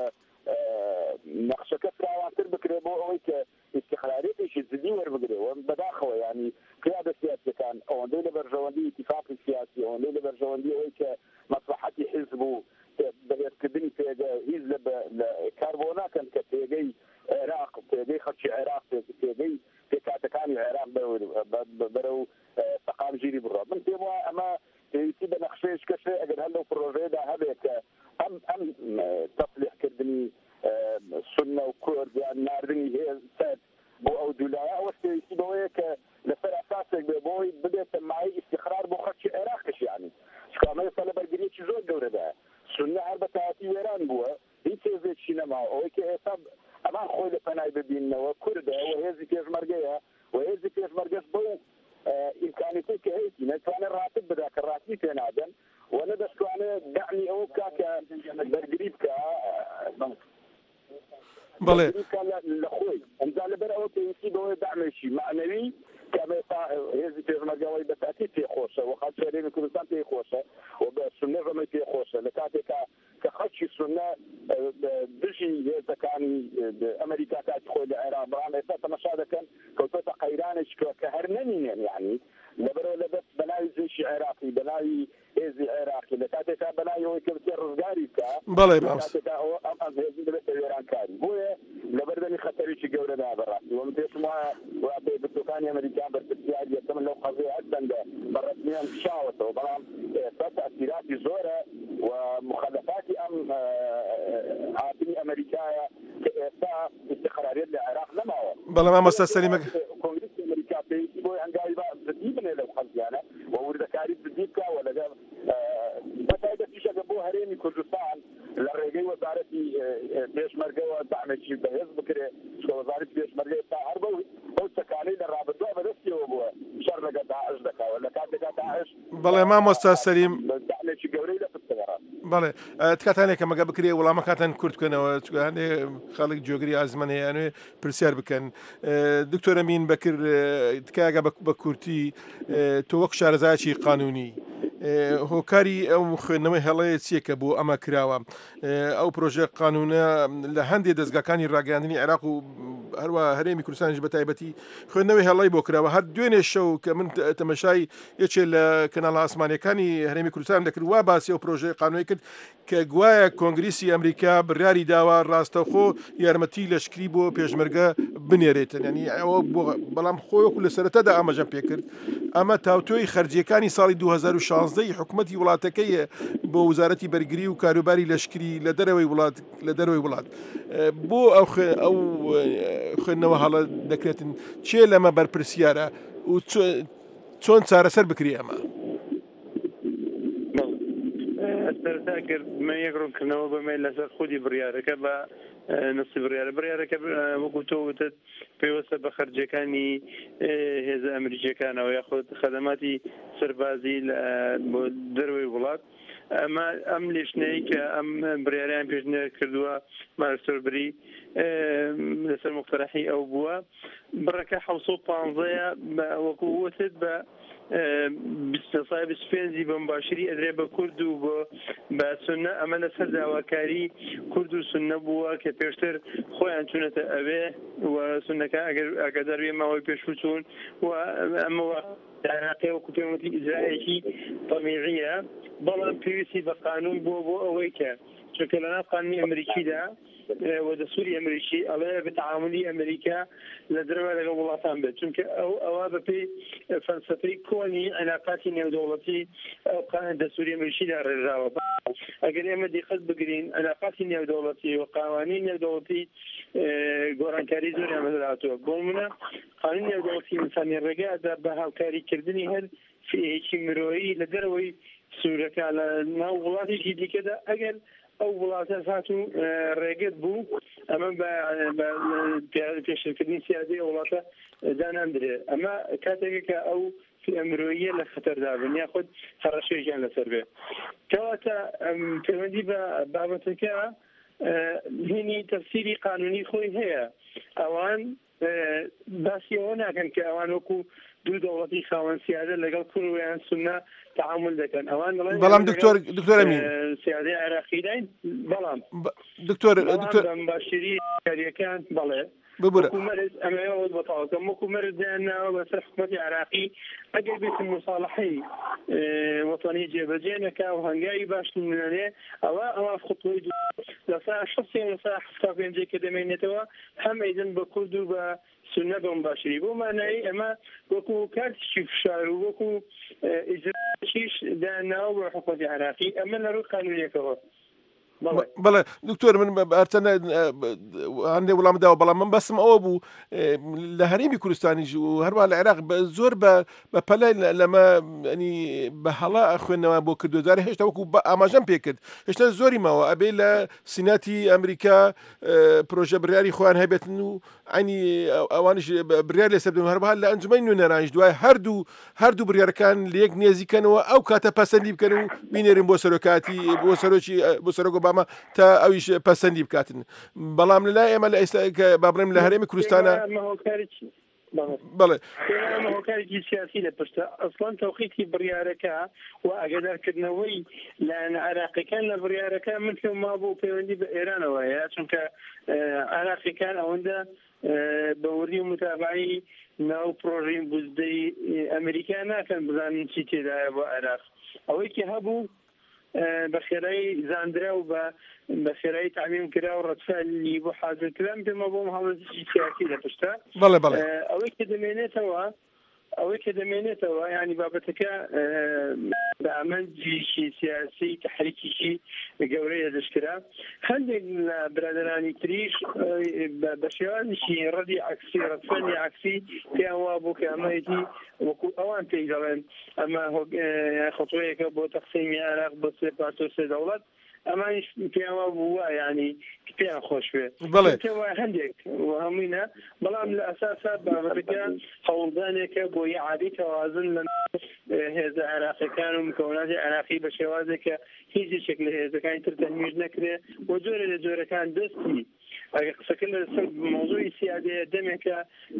نەخشەکە فراوانتر بکرێ بۆ ئەوەی کە استقرارێتێکی زدی وەربگرێەوە بەداخەوە ینی قیادە سیاسەکان ئەوەندەی لە بەرژەوەندی اتفاقی سیاسی ئەوەندەی لە بەرژەوەندی ئەوەی کە مەسلحەتی حیزب و بەلێتکردنی پێگە هیچ لە کار بۆ ناکەن کە پێگەی عێراق پێگەی خەڵکی عێراق پێگەی پێکاتەکانی عێراق بەرەو سەقامگیری بڕۆ من پێم وایە ئەمە پێویستی بە نەخشەیەش کەشێ ئەگەر هەر لەو پرۆژەیەدا هەبێت کە ئەم ئەم تەسلیحکردنی سنە و کورد یان ناردنی هێز سەد بۆ ئەو دوولایە ئەوە پێویستی بەوەیە کە لەسەر ئەساسێک بێ بۆی بدێتە مایەی استقرار بۆ خەڵکی عێراقش یانی چکە ئەمە ئێستا لە بەرگریەکی زۆر گەورەدایە سنە هەر بە تایەتی وێران بووە هیچ هێزێکی نەماوە ئەوەی کە ئێستا ئەمان خۆی لە پەنای ببیننەوە کوردە و هێزی پێشمەرگەیە و هێزی پێشمەرگەش بەو ئیمکانیەتی کە هەیەی نەتوانێت ڕاتب بدا کە ڕاستی پێ نادەن و نەدەستوانێت دەعمی ئەوە بکا کە بەرگری بکە بەڵێ لە خۆی ئەمجا لەبەر ئەوە پێویستی بەوەی دەعمێکی معنەوی کە هێزی پێشمەرگەوەی بەتاکید پێخۆشە و خەڵکی هەرێمی کوردستان پێی خۆشە و بە سونە ڕەمەی پێخۆشە لە کاتێکا کە خەڵکی سونە دژی هێزەکانی ئەمریکا کاتی خۆی لە عێراق بەڵام ئێستا تەماشا دەکەن کەوتۆتە قەیرانێک کە هەر نەمینێن یعنی لەبەرەوە لەبەر بەناوی جێشی عێراقی بەناوی هێزی عێراقی لە کاتێکا بەناوی کە بچێ ڕزگاری بکە بەڵێ ئەم هێزی دەبێتە وێرانکاری بۆیە لەبەردەمی خەتەرێکی گەورەدا بەڕاستی وە من پێشم وایە وا بێگرتوەکانی ئەمریکا بەرپرسیار یەکەمن لەو قەزەیە هەستەندە بەڕەسمیان شاوەتەوە بەڵام ئێستا تەئسیراتی زۆرە و مخەلەفاتی ئەم هاتنی ئەمریکایە کە ئێستا استقراریت لە عێراق نەماوە بەڵام مامۆستا سەلیمە کۆنگرێسی ئەمریکا پێویستی بۆی هەنگاوی بەدی بنێ لەو قەزیانە و وردەکاری بدی بکە و لەگەڵ بەتایبەتیشەکە بۆ هەرێمی کوردستان لە ڕێگەی وەزارەتی پێشمەرگەوە دامێکی بەهێز بکرێ چکە وەزارەتی پێشمەرگە ئێستا هەر بەو ئەو چەکانەی لە ڕابردووە بەدەستیەوە بووە شەڕ لەگەڵ داعش دەکاوە لە کاتێکا داعش بەڵێ مامۆستا سەلیم دامێکی گەورەی لە پشتەوە بەڵێ تکاتانێکە مەگە بکرێ وەڵامەکاتان کورت بکەنەوە چکە هەندێ خەڵک جۆگری ئازمەنەیانوێ پرسیار بکەن دکتۆر ئەمین بەکر تکایگە بە کورتی تۆ وەک شارەزایەکی قانونی هۆکاری ئەو خوێندنەوەی هەڵەیە چیەکە بۆ ئەمە کراوە ئەو پرۆژە قانونە لە هەندێک دەستگاکانی ڕاگەاندنی عێراق و هەروە هەرێمی کوردستانیش بە تایبەتی خوێندنەوەی هەڵەی بۆ کراوە هەر دوێنێ شەو کە من تەمەشای یەکێ لە کەناڵە ئاسمانیەکانی هەرێمی کوردستان دەکرد وا باسی ئەو پرۆژەی قانونی کرد کە گوایە کۆنگریسی ئەمریکا بڕیاری داوا ڕاستەوخۆ یارمەتی لەشکری بۆ پێشمەرگە بنێرێتن ینی ئەوە بەڵام خۆیەکو لە سەرەتادا ئاماژەم پێ کرد ئەمە تاوتۆی خەرجیەکانی ساڵی دوو هەزار و شانزدە حکوومەتی وڵاتەکەیە بۆ وزارەتی بەرگری و کاروباری لەشکری لە دەرەوەی وڵات لە دەرەوەی وڵات بۆ ئەو ئەو خوێندنەوە هەڵە دەکرێتن چێ لەمە بەرپرسیارە و چۆن چارەسەر بکری ئەمە سەرتا کرد من یەک ڕوونکردنەوە بەمێ لەسەر خودی بڕیارەکە بە نسی بڕیارە بڕیارەکە وەکو تۆ وتت پێوەستە بە خەرجەکانی هێزە ئەمریکیەکانەوە یاخود خەدەماتی سەربازی بۆ دەروەی وڵات ئەمە ئەم لێشنەی کە ئەم بڕیاریان پێشنێر کردووە مارسۆربری لەسەر مقتەرەحی ئەو بووە بڕەکە حەوت و پانزەیە وەکو وتت بە سای بسپێنزی بەمباشری ئەدرێ بە کورد و بۆ بە سنە ئەمە لەسەر داواکاری کورد و سنە بووە کە پێشتر خۆیان چونەتە ئەوێ و سنەکە ئەگەر ئەگەدەروێ ماوەی پێشوچوون و ئەمەوە عێراقی وەکو پێوەتی ئیجرایەکی تەمیعیە بەڵام پێویستی بە قانون بۆ بۆ ئەوەی کە چونکە لە ناو قانونی ئەمریکیدا وەدەسووری ئەمریکی ئەڵێ بەتەعاملی ئەمریکا لە دەرەوە لەگەڵ وڵاتان بێت چونکە ئەو ئەوە بەپێی فەلسەفەی کۆنی علاقاتی نێودەوڵەتی ئەو قانون دەسووری ئەمریکیدا ڕێژراوە ئەگەر ئێمە دیقەت بگرین علاقاتی نێودەوڵەتی و قوانین نێودەوڵەتی گۆڕانکاری زۆریان بەدەهاتووە بۆ نمونە قانون نێودەوڵەتی ئینسانی ڕێگادا بە هاوکاریکردنی هەر فئێکی مرۆیی لە دەرەوەی سوورەکە لە ناو وڵاتێکی دیکەدا ئەگەر ئەو وڵاتە هاتوو ڕێگەت بوو ئەمە بە پێشکردنی سیادی وڵاتە داناندرێت ئەمە کاتێکە کە ئەو ئەمرۆیە لە خەتەردا بن یاخود هەڕەشێکیان لەسەر بێت کەواتە پەیوەندی بە بابەتەکە هێنی تەفسیری قانونی خۆی هەیە ئەوان باسی ئەوە ناکەن کە ئەوان وەکو دوو دەوڵەتی خاوەن سیادە لەگەڵ کوڕیان سنە تعامل دەکەن ئەوان بەڵام دکتۆر دکتۆر ئەمین سیادەی عێراقیداین بەڵام دکتۆر دکتۆر باشتری کاریەکان بەڵێ ببورە حکومەت ئەمەوە بەتاوەکە حکومەت دێناوە بەسەر حکومەتی عێراقی ئەگەر بێت مصالحەی وەتانی جێبەجێ نەکا و هەنگاوی باش نێ ئەوە ئەوە خطوەی لە ساعت شەست لە ساعت هەفتا پێنجێ کە دەمێنێتەوە هەم ئەیدن بە کورد و بە سنە بەمباشری بۆ مانایی ئەمە وەکو کارتێکی فشار و وەکو ئیجرایەکیش داناوە بە حکومەتی عێراقی ئەمە لە ڕووی قانونیەکەوە بەڵێ دکتۆر من هەرچەندە هەندێک وەڵامداوە بەڵام من بەسم ئەوە بوو لە هەرێمی کوردستانیش و هەروە لە عێراق زۆر بە پەلای لەمە ینی بە هەڵا خوێندنەوە بۆ کردوزار هێشتا وەکو ئاماژەم پێ کرد هێشتا زۆری ماوە ئەبێ لە سیناتی ئەمریکا پرۆژە بڕیاری خۆیان هەبێتن و عینی ئەوانش بڕیار لێسەر بدەن هەروەها لە ئەنجومەی نوێنەرانیش دوای هەردوو هەردوو بڕیارەکان لە یەک نێزیکەنەوە ئەو کاتە پەسەندی بکەن و بینێرین بۆ سەرۆکاتی بۆ سەرۆکی بۆ سەرۆک ئۆباما تا ئەویش پەسەندی بکاتن بەڵام لەلای ئێمە لە ئێستا کە با بڵێم لە هەرێمی کوردستانە بەڵێ هۆکارێکی سیاسی لە پشتە ئەسڵان تەوقیتی بڕیارەکە و ئەگەدارکردنەوەی لایەنە عێراقیەکان لە بڕیارەکە من پێم مابوو پەیوەندی بە ئێرانەوەیە چونکە عێراقیەکان ئەوەندە بەوەری و متابعی ناو پرۆژەی بوزدەی ئەمریکا ناکەن بزانین چی تێدایە بۆ عێراق ئەوەی کە هەبوو بە خێرایی زاندرا و بە بە خێرایی تعمیم کرا و ڕەتفالی بۆ حاضرکران پێمە بۆ هەڵەزیی سیاسی لە پشتە بەڵێ بەڵێ ئەوەی کە دەمێنێتەوە ئەوەی کە دەمێنێتەوە ینی بابەتەکە بە ئەمەنجیشی سیاسی تحریکیشی گەورەیە دەشکرا هەندێک لە برادرانی تریش بە شێوازیشی ڕەدی عکسی ڕەتفەلی عکسی پێیان وا بوو کە ئەمەیەتی وەکو ئەوان پێی دەڵێن ئەمە خۆتوەیەکە بۆ تەقسیمی عێراق بۆ سێ پارتۆ سێ دەوڵەت ئەمانیش پێیانوا بووە ینی پێیان خۆش بێ هەندێک هەمووینە بەڵام لە ئەساسا بابەتەکە هەوڵدانێکە بۆ یعادی تەوازن لە هێزە عێراقیەکان و مکوناتی عێراقی بە شێوازێکە هیچ شێک لە هێزەکانی تر تەنویژ نەکرێ بۆ جۆرە لە جۆرەکان دەستی ئەگە قسەکە لە مۆزوعی سیادەیە دەمێکە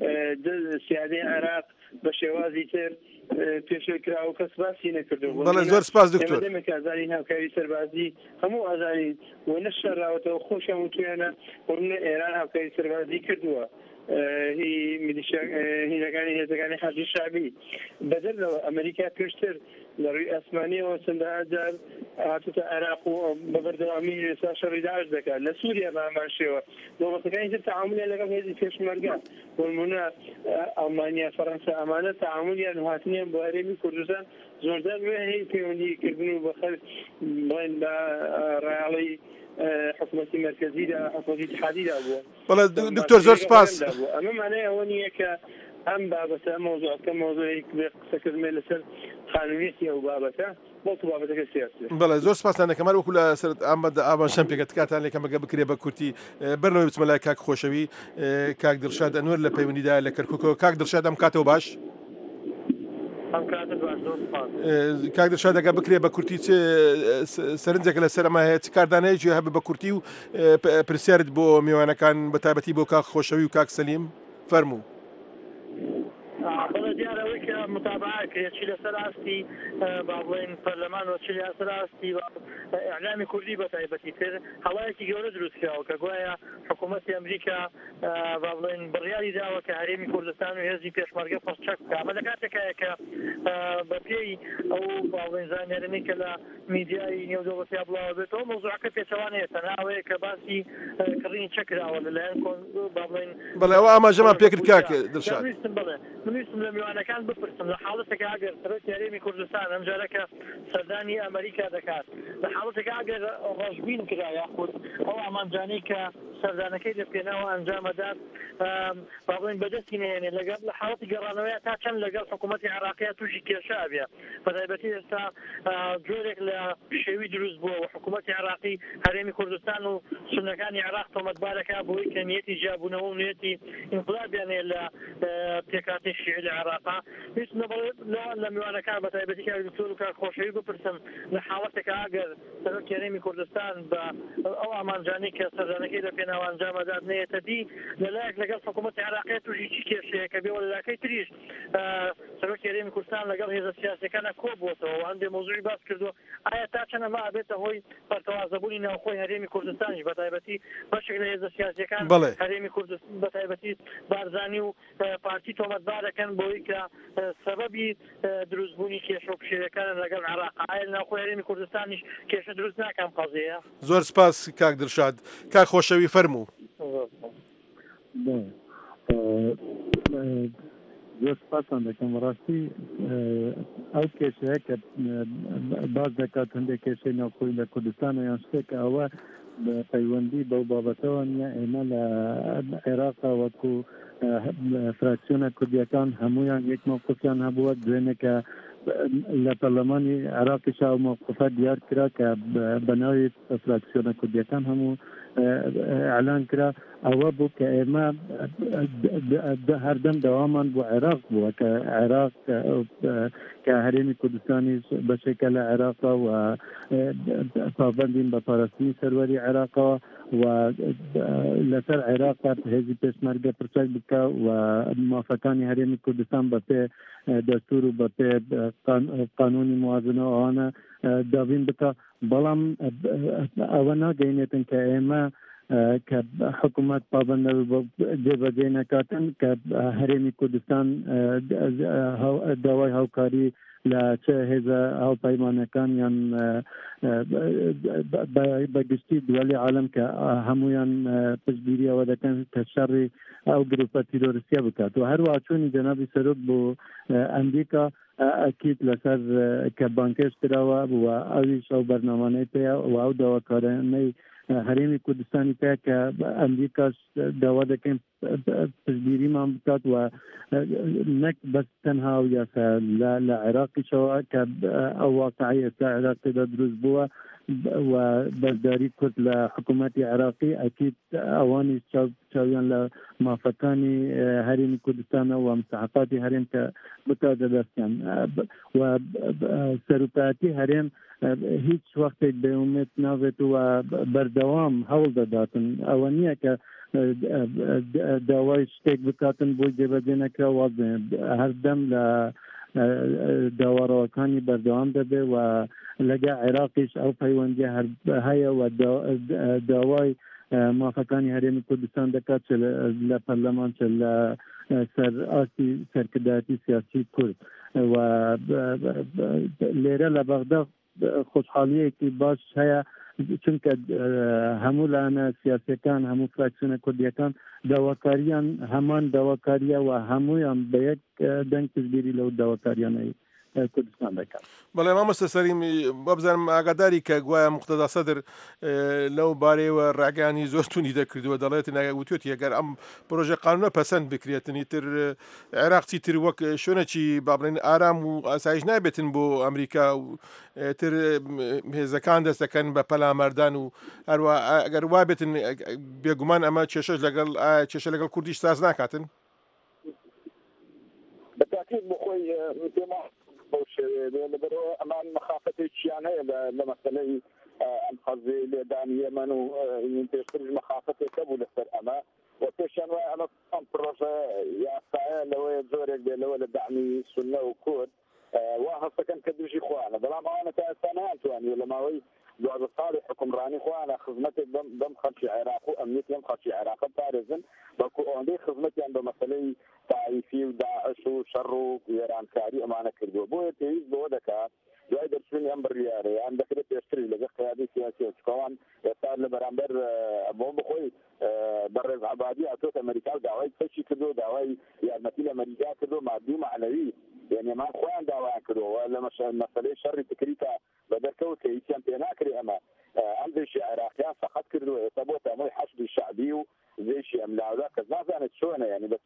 سیادەی عێراق بە شێوازی تر پێشێ کرا و کەس باسی نەکردو بەڵێ زۆر سپاس دکتۆر دەمێک ئازاری هاوکاری سەربازی هەموو ئازاری و نەشەراوەتەوە خۆشە وتوێنە ڕونە ئێران هاوکاری سەربازی کردووە هی هینەکانی هێزەکانی حاجی شعبی بەدەرەوە ئەمریکا پێشتر لە ڕووی ئەسمانیەوە چەندەها جار هاتوتە عێراق و بە بەردەوامی ئێستا شەڕی داعش دەکات لە سووریا بە هەمان شێوە دەوڵەتەکانی تر تەعاملیان لەگەڵ هێزی پێشمەرگە بۆ نمونە ئەڵمانیا فەڕەنسا ئەمانە تەعاملیان و هاتنیان بۆ هەرێمی کوردستان زۆردار وێ هەیە پەیوەندیکردن و بە خەڵک بڵێن بە ڕێاڵی حکومەتی مرکزیدا حکومەتی اتحادیدا بووە بەڵێ دکتۆر زۆر سپاس ئەمە مانای ئەوە نییە کە ئەم بابەتە مۆزوعەکە مۆزوعێک قسەکردمێ لەسەر قانونیەتی ئەو بابەتە بۆکو بابەتەکە سیاسی بەڵێ زۆر سپاسان دەکەم وەکو لە سەر ئامەد ئاوان شەم پێکەت کاتان لێکەمەگە بکرێ بە کورتی بەرنەوەی بچمە لای کاک خۆشەوی کاک دڵشاد ئەنوەر لە پەیوەندیدا لە کەرکووکەوە کاک دڵشاد ئەم کاتەوە باش کاک دڵشاد دەگا بکرێ بە کورتی سەرنجێکە لەسەر ئەمە هەیە چ کاردانەیەکی هەبێ بە کورتی و پرسیارت بۆ میوانەکان بە تایبەتی بۆ کاک خۆشەوی و کاک سەلیم فەرموو بەڵێ دیارەوەی کە متابعە کرێکی لەسەر ئاستی با بڵێن پەرلەمان و چلی لەسەر ئاستی ئیعلامی کوردی بە تایبەتی تر هەڵایەکی گەورە دروست کراوە کە گوایە حکوومەتی ئەمریکا با بڵێن بڕیاری داوە کە هەرێمی کوردستان و هێزی پێشمەرگە پەسچەک بکات ئەمە لە کاتێکایە کە بە پێی ئەو با بڵێن زانیاریی کە لە میدیای نێودەوڵەتیا بڵاوە بێتەوە مۆزوعەکە پێچەوانەیە تەناوەیە کە باسی کڕینی چەکراوە لەلایەن با بڵێن بەڵێ ئەوە ئاماژەمان پێکرد کاک دڵشاد منویستم لە میوانەکان بپرسم لە حاڵەتێکە ئەگەر سەرۆکی هەرێمی کوردستان ئەم جارەکە سەردانی ئەمریکا دەکات لە حاڵەتێکە ئەگەر ڕەشبین کرا یاخود ئەو ئامانجانەی کە سەردانەکەی دەپێناوە ئەنجامەدات با بڵێن بەدەستی نهێنێ لەگەڵ لە حاڵەتی گەڕانەوەیە تا چەند لەگەڵ حکوومەتی عێراقیە تووشی کێشە ئەبێ بەتایبەتی ئێستا جۆرێک لە شێوی دروست بووە و حکوومەتی عێراقی هەرێمی کوردستان و سونەکانی عێراق تۆمەتبارەکە بۆی کە نیەتی جیابوونەوە و نیەتی ئینقلابیانێ لە پێکاتی شیعی لە عێراقا هیچ لە میوانەکان بە تایبەتی کاری دکتۆر و کار خۆشەوی بپرسم لە حاڵەتێکە ئەگەر سەرۆکی هەرێمی کوردستان بە ئەو ئامانجانی کە سەردانەکەی دەپێناوە ئەنجامەدات نەیەتە دی لەلایەک لەگەڵ حکوومەتی عێراقیە تووشی چی کێشەیە کە بێوە لەلاکەی تریش سەرۆکی هەرێمی کوردستان لەگەڵ هێزە سیاسیەکانە کۆ بووەتەوە و هەندێک مۆزوعی باس کردووە ئایا تا چەند ئەمە ئەبێتە هۆی بەرتەوازەبوونی ناوخۆی هەرێمی کوردستانیش بە تایبەتی بەشێک لە هێزە سیاسیەکان هەرێمی کوردستان بە تایبەتی بارزانی و پارتی تۆمەتبارەکەن بۆی کە سەبەبی دروستبوونی کێشە و پشیلەکانن لەگەڵ عێراق ئایا ناوخۆی هەرێمی کوردستانیش کێشە دروست ناکەم قەزەیە زۆر سپاس کاک دڵشاد کاک خۆشەوی فەرموو زۆر سپاسان دەکەم ڕاستی ئەو کێشەیە کە باز دەکات هەندێک کێشەی ناوخۆی لە کوردستانە یان شتێکە ئەوە پەیوەندی بەو بابەتەوە نیە ئێمە لە عێراقا وەکو فراکسیۆنە کوردیەکان هەمویان یەک موقفیان هەبووە دوێنێکە لە پەرلەمانی عێراقیشا و موقفە دیار کرا کە بەناوی فراکسیۆنە کوردیەکان هەموو ئەعلان کرا ئەوە بوو کە ئێمە هەردەم دەوامان بۆ عێراق بووە کە عێراق كهرمي كردستاني بشكل عراق وطابندين بفلسطين سروري عراق ولسر عراق هذه بسمرقة برشاك بك وموافقاني هرمي كردستان بطي دستور وبطي قانوني موازنة وانا دابين بك بلام اونا قينيتن كايما كحكومات پابند جبهه کاتن که هرمی کردستان داوای هاوکاری لچه هزا هاو پیمانکان یان بگشتی دولی عالم که همویان پشگیری و دکن تشری او گروپ تیروریستی بکات و هر واچونی جنابی سروک بو امریکا اكيد لسر كبانكش تراوا واويش او برنامج تاع واو دواكارني هرمي كردستاني تاع كامريكا دوا دكن تجبيري ما بكات و نك بس تنها ويا لا لا عراقي شو ك او واقعيه عراقي دروز بوا وبرداري كرد لحكومة عراقي أكيد أواني شاويان لموافقاني هرم كردستان ومستحقات هرم كبتادرستان وسروباتي هرم هیچ وقت به امید نوید و بردوام حول دادن اوانیه که دوای شتک بکاتن بوی جبهه نکره واضح هر دم ل داوراکانی بردوام داده و لگه عراقیش او پیوندی هر هیا و داوای موافقانی هرم کردستان دکات چل لپرلمان چل سر آسی سرکداتی سیاسی کرد و لیره لبغداد خوشحالیه که باش هیا چونکه همو لانه سیاسی کان همو فراکسیون کردی کان دواکاریان همان دواکاریا و همویان به یک دنگ تجبیری لو دواکاریان کردستان دکان. بله ما مستسریم بابزارم آگاداری که گویا مقتدا صدر لو باره و رعگانی زورتونی دکرد و دلایت نگوتیوتی اگر ام پروژه قانون پسند بکریتنی تر عراق تی تر وک شونه چی بابرین آرام و آسایش نایبتن بو امریکا و تر هزکان دست کن با پلا مردان و اروا اگر وابتن بیگمان اما چشش لگل چش لگل کردیش ساز نکاتن. بالتأكيد بخوي مثل ما لبرو أمان مخافتي شيانة لمثلا أنقذي لدان يمن وينتشر مخافتي كبول السر أما وتشان أنا أمبروجا يا سائل لو يزورك لو لدعمي سنة وكود وهذا كان كدوشي خوانا بلا ما أنا تأسانات يعني لما هو بعد الصالح حكم راني خوانا خدمتي دم دم خرشي عراق وأمنيتي دم خرشي عراق بارزن بكو عندي خدمتي عند مثلا طائفي وداعش وشر وإيران كاري أمانة كردو بو تيز بو دكا جاي درسوني أمبر رياري عندك كده تشتري لقى قيادي سياسي وكمان يصار لبرامبر أبو بخوي برز عبادي أتوت أمريكا دعوي تفشي كردو دعوي يعني مثل أمريكا كردو معدوم معنوي يعني ما خوان دعوي كردو ولا مش مسألة شر تكريتا بدر كوتي يتم بيناكري أما عندي شيء عراقيان فقط كردو يصابوت أمي حشد الشعبي زي شيء أملا ذاك ما زانت شونه يعني بس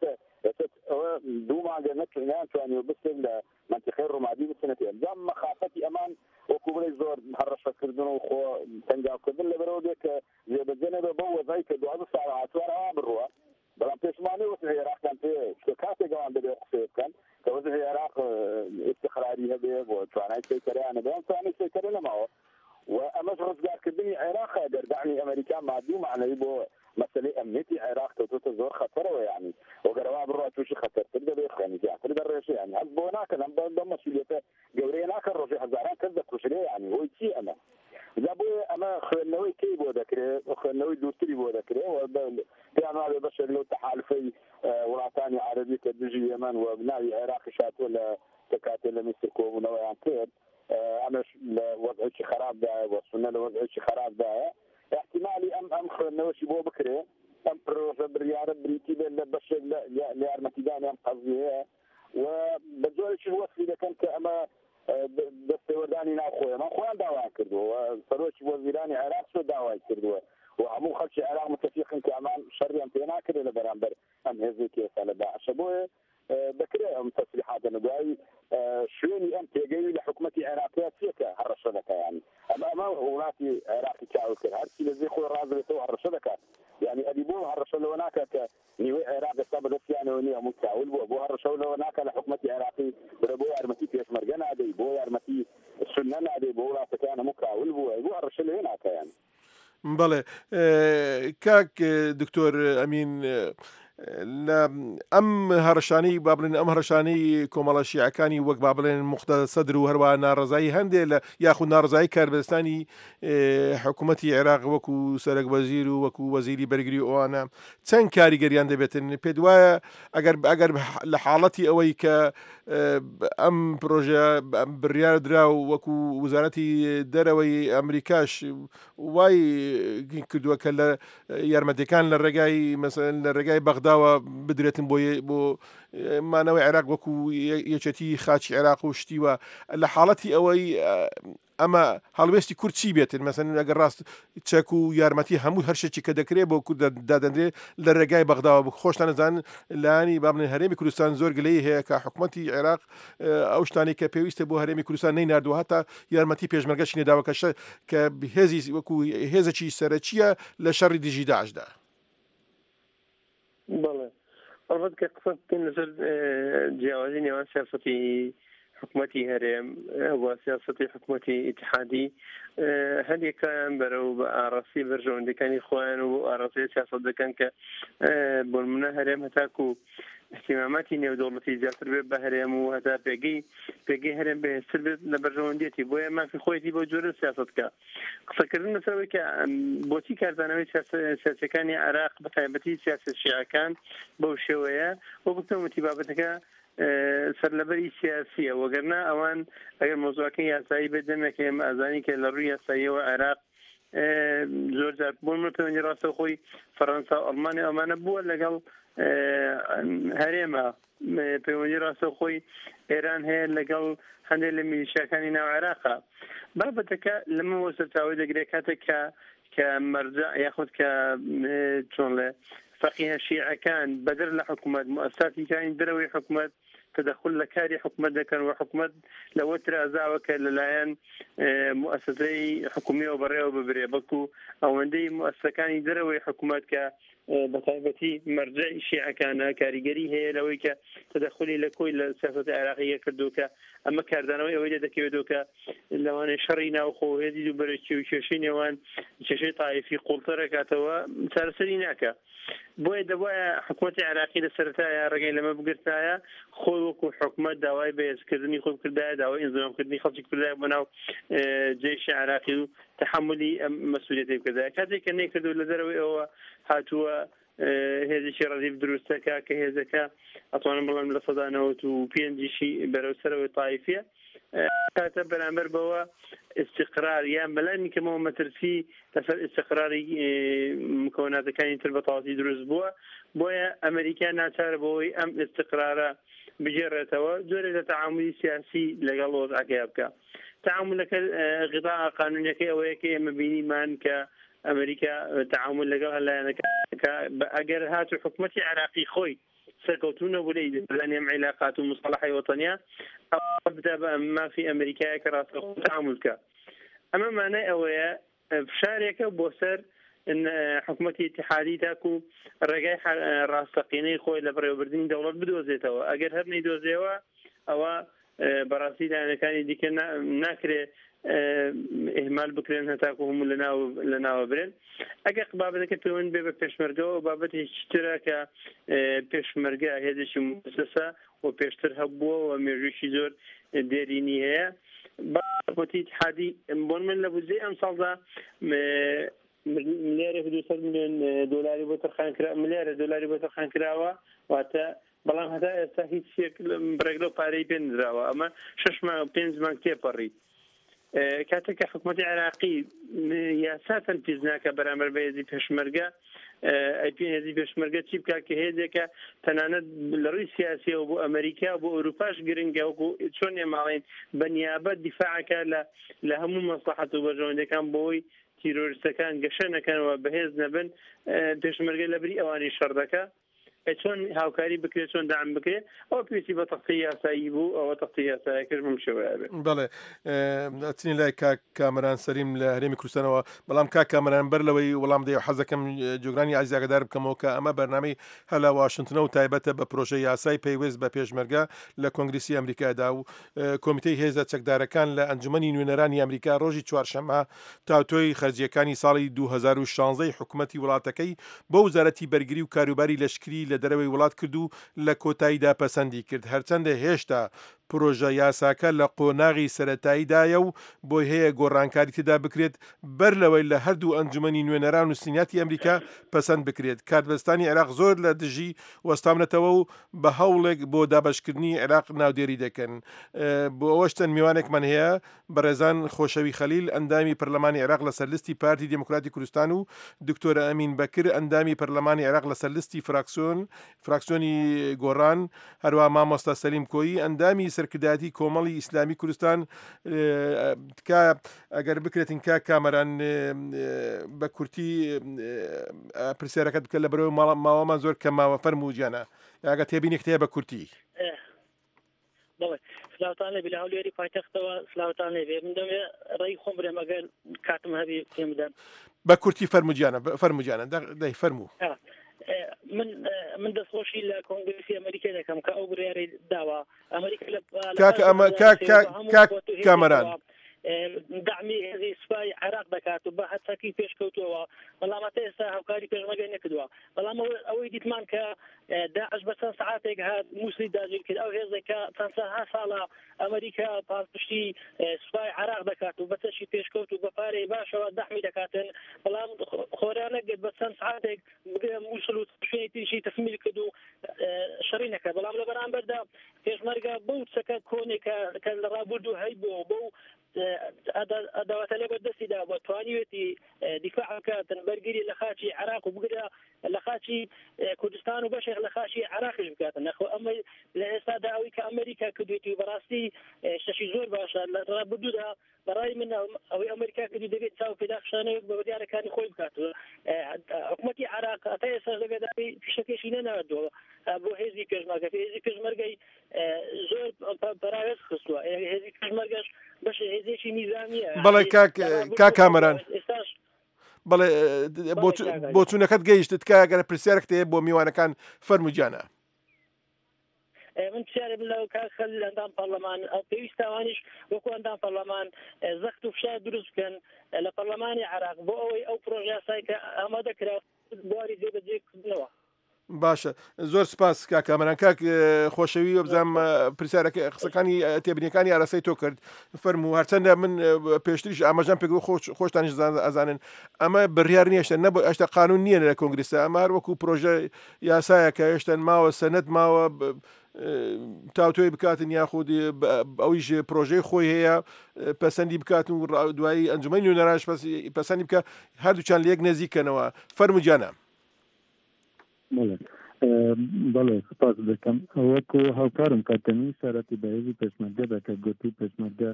دوما قلت لنا يعني بس منطقة الرمادي بسنتين زم مخافتي أمان وكبري زور محرش فكردون وخو تنجاو كذل اللي برودك زي بدنا ببوظ زي كدو هذا الساعات وأنا بروا بلا تسمعني وسه العراق كان في شكاته جوان بدي أقصد كان كوزه العراق استقراري هذا وتواني سيكري أنا بيان تواني سيكري لما هو وأمش رزقار كدني عراق هذا دعني أمريكان معدوم على يبو مسألة أمنيتي عراق توتو زور خطر يعني وقروا برا توشي خطر تقدر بيخاني جا تقدر ريش يعني حسبونا كلام ضم مسؤوليته جورينا كالرجع هزاران كذا كشري يعني هو شيء أنا جابوا أما خلناوي كي بودكره وخلناوي دوستري بودكره وكانوا على بشر لو تحالفي وطني عربي كدجي اليمن وبناء عراق شات ولا تكاتل مستكو ونوعا كير أنا وضع شيء خراب ده وصلنا لوضع شيء خراب ده احتمالي ام ام خلناوش بو بكره ام بروجه بريار بريتي بش لارمتي داني ام قصدي وبجول شي وصلي اذا كان اما بس وداني ناخويا ما خويا دعوه كردو فروش وزيراني عراق شو دعوه كردو وعمو خلشي عراق متفقين كمان شريا بينا كده لبرامبر ام هزيك يسال داعش ابوي بكره ام تصريحات نباي شوني انت جاي لحكومتي عراقيه فيك هرشدك يعني اما ما ولاتي عراقي كاو كده هرشي زي خو رازل تو هرشدك يعني اديبو هرشل هناك نيوي عراق سبب يعني وني متعول بو هرشل هناك لحكومتي عراقي بربو ارمتي في مرجنا بەڵێ کاک دکتۆر ئەمین لە ئەم هەڕەشانەی با بڵێن ئەم هەڕەشانەی کۆمەڵە شیعەکانی وەک با بڵێن موختە سەدر و هەروە ناڕزایی هەندێک لە یاخود ناڕزایی کاربستانی حکوومەتی عێراق وەکو سەرک وەزیر و وەکو وەزیری بەرگری ئەوانە چەند کاریگەریان دەبێتن پێ وایە ئەگەر ئەگەر لە حاڵەتی ئەوەی کە ئەم پرۆژە بڕیار درا و وەکو وزارەتی دەرەوەی ئەمریکاش وای کردووە کە لە یارمەتیەکان لە ڕێگای مەسەڵەن لە ڕێگای بەغداوە بدرێتن بۆ بۆ مانەوەی عێراق وەکو یەکێتی خاچی عێراق و شتیوە لە حاڵەتی ئەوەی ئەمە هەڵوێستی کورد چی بێتن مەسەن ئەگەر ڕاست چەک و یارمەتی هەموو هەرشێکی کە دەکرێت بۆ کورد دادەندرێت لە ڕێگای بەغداوە خۆشتان نەزان لایانی با بڵێن هەرێمی کوردستان زۆر گلەی هەیە کە حکوومەتی عێراق ئەو شتانی کە پێویستە بۆ هەرێمی کوردستان نەیناردووە هەتا یارمەتی پێشمەرگەشی نێداوە کە هێزی وەکو هێزێکی سەرەکیە لە شەڕی دژی داعشدا. بەڵێ ئەڵبەت کە قسە بکەین لەسەر جیاوازی نێوان سیاسەتی حکوومەتی هەرێم و سیاسەتی حکوومەتی ئیتحادی هەندێکیان بەرەو بە ئاڕاستی بەرژەوەندەکانی خۆیان و ئاڕاستی سیاسەت دەکەن کە بۆ نمونە هەرێم هەتاکو احتیماماتی نێودەوڵەتی زیاتر بێت بە هەرێم و هەتا پێگەی پێگەی هەرێم بەهێزتر بێت لە بەرژەوەندێتی بۆیە مافی خۆیەتی بۆ جۆرە سیاسەت بکە قسەکردن لەسەرەوەی کە بۆچی کاردانەوەی سیاسەکانی عێراق بە تایبەتی سیاسەت شیعەکان بەو شێوەیە بۆ بکەوەتی بابەتەکە سەرلەبەری سیاسیە وەگەرنا ئەوان ئەگەر مۆزوعەکەی یاسایی بێدەمێک ئێمە ئازانی کە لە ڕووی یاساییەوە عێراق زۆر جار بۆن من پەیوەندی ڕاستە خۆی فەڕەنسا و ئەڵمانی ئەمانە بووە لەگەڵ هەرێمە پەیوەندی ڕاستە خۆی ئێران هەیە لەگەڵ هەندێک لە میلیشیاکانی ناو عێراقا بابەتەکە لەمەوە سەرچاوی دەگرێت کاتێک کە کە مەرجە یاخود کە چۆن لێ فەقیه شیعەکان بەدر لە حکوومەت مؤسساتی کانی دەرەوەی حکوومەت تدخل لە کاری حکوومەت دەکەن و حکوومەت لەوە ترازاوە کە لەلایەن مؤسسەی حکوومیەوە بەڕێوە ببرێ بەڵکو ئەوەندەی مؤسسەکانی دەرەوەی حکوومەت کە بەتایبەتی مەرجەی شیعەکانە کاریگەری هەیە لەوەی کە تدخلی لە کۆی لە سیاسەتی عێراقیە کردو کە ئەمە کاردانەوەی ئەوەی لێ دەکەوێتەوە کە لەوانەیە شەڕی ناوخۆ هێزی دووبەرەکی و کێشەی نێوان کێشەی تایفی قوڵتەرە کاتەوە چارەسەری ناکە بۆیە دەبایە حکوومەتی عێراقی لە سەرەتایە ڕێگەی لەمە بگرتایە خۆی وەکو حکوومەت داوای بەهێزکردنی خۆی کردایە داوای ئینزمامکردنی خەڵکی کردایە بەناو جێیشی عێراقی و تحملی مەسئولیەتی بکردایە کاتێک کە نەیکردو لە دەرەوەی ئەوە هاتووە هێزێکی ڕەدیف دروستەکە کە هێزەکە ئەتوانم بڵێم لە سەدانەوەت و پێنجیشی بەرەوسەرەوەی تایفیە کاتە بەرامبەر بەوە استقرار یان بەلانی کەمەوە مەترسی لەسەر استقراری مکۆناتەکانی تر بەتەواوی دروست بووە بۆیە ئەمریکا ناچارە بەوەی ئەم استقرارە بگێڕێتەوە جۆرێک لە تەعاملی سیاسی لەگەڵ وەزعەکەی بکە تعاملەکە غذاء قانونیەکەی ئەوەیە کە ئێمە بینیمان کە ئەمریکا تعامل لەگەڵ هەلایەنەکە ئەگەر هاتو حکوومەتی عێراقی خۆی سەرکەوتونە بۆ لەی بەلانێم عیلاقات و مصطلحی وەتەنیا ئەو بدە بە مافی ئەمریکایە کە ڕاستەخۆ تعامل بکە ئەمە مانای ئەوەیە فشارێکە بۆ سەر حکوومەتی اتحادی تاکو ڕێگای ڕاستەقینەی خۆی لە بەڕێوەبردننی دەوڵەت بدۆزێتەوە ئەگەر هەر نەیدۆزێەوە ئەوە بەڕاستی لایەنەکانی دیکە ناکرێت ئهمال بکرێن هەتاکو هەموو لە ناوە برێن ئەگەر بابەتەکە پەیوەند بێ بە پێشمەرگەوە بابەتێکی ترە کە پێشمەرگە هێزێکی مؤسسە و پێشتر هەبووە و مێژوویی زۆر دێرینی هەیە بەڵکوتی اتحادی بۆن من لە بودجەی ئەم ساڵدا ملیارێک دووسەد میلیۆن دۆلاری بۆ تەرخانکرا ملیارە دۆلاری بۆ تەرخانکراوە واتە بەڵام هەتا ئێستا هیچ بڕێگلە و پارەی پێ نراوە ئەمە شەش مانگ پێنج مانگ تێپەڕی کاتێک کە حکوومەتی عێراقی یاسا تەنفیز ناکە بەرامبەر بە هێزی پێشمەرگە ئەی پێ هێزی پێشمەرگە چی بکات کە هێزێکە تەنانەت لە ڕووی سیاسیەوە بۆ ئەمریکا بۆ ئەوروپاش گرنگە وەکو چۆن ئێماڵێن بەنیابەت دیفاعەکە لە هەموو مەسلحەت و بەرژەوەندەکان بۆی تیرۆریستەکان گەشە نەکەنەوە بەهێز نەبن پێشمەرگە لەبری ئەوانی شەڕ دەکە چۆن هاوکاری بکرێت چۆن دام بکرێت ئەو پێویستی بە تەختی یاسایی بوو ئەوە تەختی یاساییەکەش بم شێوەیە بێت. بەڵێ ئەچنی لای کاک کامەران سەریم لە هەرێمی کوردستانەوە بەڵام کاک کامەران بەر لەوەی وەڵام دەی حەزەکەم جۆگرانی ئازیاگەدار بکەمەوە کە ئەمە بەرنامەی هەلا واشنتنە و تایبەتە بە پرۆژەی یاسای پەیوەست بە پێشمەرگە لە کۆنگریسی ئەمریکادا و کۆمیتەی هێزە چەکدارەکان لە ئەنجومەنی نوێنەرانی ئەمریکا ڕۆژی چوارشەممە تاوتۆی خەرجیەکانی ساڵی دوو هەزار و شانزە حکوومەتی وڵاتەکەی بۆ وزارەتی بەرگری و کاروباری لەشکری لە دەرەوەی وڵات کرد و لە کۆتاییدا پەسەندی کرد هەرچەندە هێشتا پرۆژە یاساکە لە قۆناغی سەرەتاییدایە و بۆی هەیە گۆڕانکاری تێدا بکرێت بەر لەوەی لە هەردوو ئەنجومەنی نوێنەران و سنیاتی ئەمریکا پەسەند بکرێت کارتبەستانی عێراق زۆر لە دژی وەستامنەتەوە و بە هەوڵێک بۆ دابەشکردنی عێراق ناودێری دەکەن بۆ ئەوەشتەن میوانێکمان هەیە بەڕێزان خۆشەوی خەلیل ئەندامی پەرلەمانی عێراق لەسەر لستی پارتی دموکراتی کوردستان و دکتۆرە ئەمین بەکر ئەندامی پەرلەمانی عێراق لەسەر لستی فراکسیۆن فراکسیۆنی گۆڕان هەروە مامۆستا سەلیم کۆیی ئەندامی سەرکردایەتی کۆمەڵی ئیسلامی کوردستان ئەگەر بکرێتین کا کامەران بە کورتی پرسیارەکەت بکە لە بەرەوەی ماوەمان زۆر کە ماوە فەرمووجیانە ئاگە تێبینێک هەیە بە کورتی. بڵێ سلااوان لێ لە هەولێری پایتەختەوە سلااوان لێ من دەوێ ڕێی خۆم برێم ئەگەر کاتم هەبی پێم بدەن بە کورتی فەرمووجیانە فەرمووجیانە دەی فەرموو. من من دەستخۆشی لە کۆنگرسی ئەمریکا دەکەم کە ئەو بڕیاری داوە ئەمریکا کامەران دعمی هێزی سوپای عێراق دەکات و بە هەچەکی پێشکەوتووەوە بەڵام ئەتا ئێستا هاوکاری پێشمەرگەی نەکردووە بەڵام ئەوەی دیتمان کە داعش بە چەند سەعاتێک هات مووسڵی داگیر کرد ئەو هێزێکە چەند سەها ساڵە ئەمریکا پاڵپشتی سوپای عێراق دەکات و بە چەشی پێشکەوت و بە پارەی باشەوە دەحمی دەکاتن بەڵام خۆرانەگەت بە چەند سەعاتێک مووسڵ و شوێنی تریشی تەسمیل کرد و شەڕی نەکرد بەڵام لە بەرامبەردا پێشمەرگە بەو چەکە کۆنێکە کە لە ڕابردوو هەی بۆ بەو ئەداواتە لێ بەردەستیدا بە توانیوێتی دیفاع بکاتن بەرگری لە خاچی عێراق و بگرە لە خاچی کوردستان و بەشێک لە خاچی عێراقیش بکاتن نەخۆ ئەمە لە ئێستادا ئەوەی کە ئەمریکا کردوێتی و بەڕاستی شەشی زۆر باشە لە ڕابردوودا بەڕای من ئەوەی ئەمریکا کردی دەبێت چاو پێداخشانەوە بە بەریارەکانی خۆی بکات حکوومەتی عێراق ئەتا ئێستا لەگەداری پیشەکەشی نەناردووە بۆ هێزی پێشمەرگە هێزی پێشمەرگەی زۆر پەراوێز خستووە هێزی پێشمەرگەش بەش هێزێکی نیزامیە بەڵێ کا کامەران بەڵێ بۆ چوونەکەت گەیشتت کە ئەگەر پرسیارێک هەیە بۆ میوانەکان فەرمووجیانە. من پرسیارێ لەو کاخەل ئەندام پەرلەمان ئەو پێویستاوانیش وەکو ئەندام پەرلەمان زەخت و فشار دروست بکەن لە پەرلەمانی عێراق بۆ ئەوەی ئەو پرۆژە یاسایی کە ئامادەکرا بواری جێبەجێکردنەوە. باشە زۆر سپاس کا کامەران کاک خۆشەوی وەبزانام پرسیارەکە قسەکانی تێبینیەکانی ئارەسەی تۆ کرد فەرموو هەرچەندە من پێشتریش ئاماژەم پێ خۆشتانیش ئەزانن ئەمە بڕیار نیە هێشتا نەبوو هێشتا قانون نییە لە کۆنگرسە ئەمە هەر وەکو پرۆژە یاسایە کە هێشتا ماوە سەنەت ماوە تاوتۆی بکاتن یاخود ئەویش پرۆژەی خۆی هەیە پەسەندی بکاتن و دوایی ئەنجومەنی نوێنەرانش پەسەندی بکە هەردووچان لە یەک نزیکەنەوە فەرمووجیانە. بەڵێ سپاس دەکەم وەکو هاوکارم کاتەمی سەرەتی بە هێزی پێشمەرگە دەکە گوتی پێشمەرگە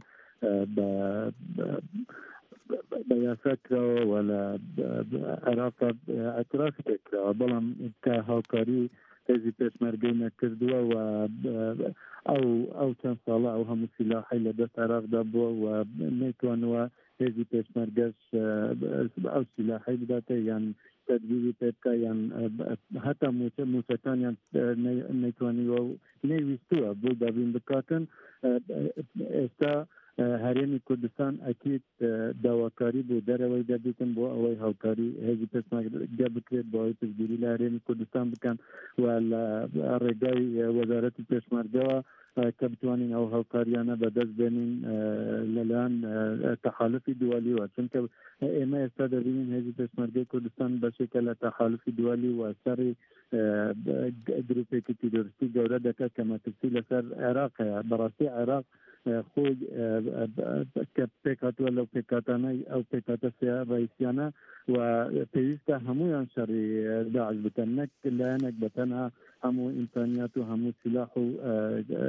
بە یاسا کراوە و لە عێراق ئەترافی تێکراوە بەڵام کە هاوکاری هێزی پێشمەرگەی نەکردووە و ئەو ئەو چەند ساڵە ئەو هەموو سیلاحی لە دەست عێراقدا بووە و نەیتوانەوە هێزی پێشمەرگەش ئەو سیلاحی بداتە یان تدبیری پێ بکە یان هەتا موچەکانیان نەیتوانیوە و نەیویستووە بۆ دابین بکاتن ئێستا هەرێمی کوردستان ئەکید داواکاری بۆ دەرەوەی دەبێتن بۆ ئەوەی هاوکاری هێزی پێشمەرگە بکرێت بۆ ئەوەی پشتگیری لە هەرێمی کوردستان بکەن و لە ڕێگای وەزارەتی پێشمەرگەوە کە بتوانین ئەو هاوکاریانە بەدەست بێنین لەلایەن تەحالفی دوالیوە چونکە ئێمە ئێستا دەبینین هێزی پێشمەرگەی کوردستان بەشێکە لە تەحالفی دوالی و سەری گروپێکی تیرۆریستی گەورە دەکات کە مەترسی لەسەر عێراقەیە بەڕاستی عێراق خۆی کە پێکاتوە لەو پێکاتانەی ئەو پێکاتە ڕئیسیانە و پێویستە هەمویان شەڕی داعش بکەن نەک لایەنێک بەتەنها هەموو ئیمکانیات و هەموو سلاح و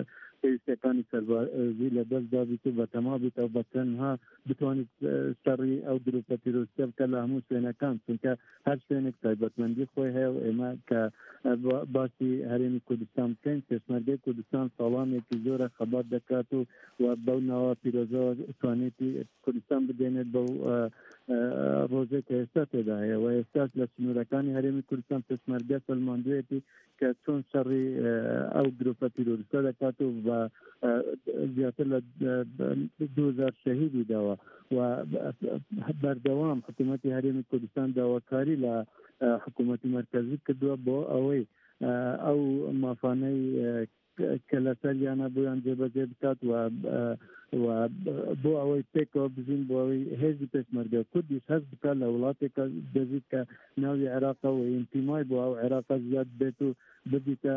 پێویستەکانی سەربازی لە دەست دابیت و بەتەما بیتەوە بە تەنها بتوانێت شەڕی ئەو گروپە تیرۆریستە بکە لە هەموو شوێنەکان، چونکە هەر شوێنێک تایبەتمەندی خۆی هەیە و ئێمە کە باسی هەرێمی کوردستان بکەین، پێشمەرگەی کوردستان ساڵامێکی زۆرە خەبات دەکات و بەو ناوە پیرۆزەوە توانێتی کوردستان بدێنێت بەو ڕۆژێک کە ئێستا تێدا هەیە و ئێستاش لە سنوورەکانی هەرێمی کوردستان پێشمەرگە فەرماندوویەتی کە چۆن شەڕی ئەو گروپە تیرۆریستە دەکات و بە زیاتر لە دوو هەزار شەهیدی داوە و بەردەوام حکوومەتی هەرێمی کوردستان داواکاری لە حکوومەتی مرکزی کردووە بۆ ئەوەی ئەو مافانەی کە لەسەریانە بۆیان جێبەجێ بکات و بۆ ئەوەی پێکەوە بزین بۆ ئەوەی هێزی پێشمەرگە کوردیش هەست بکات لە وڵاتێکە دەزیت کە ناوی عێراقە و ئینتیمای بۆ ئەو عێراقە زیاد بێت و ببیتە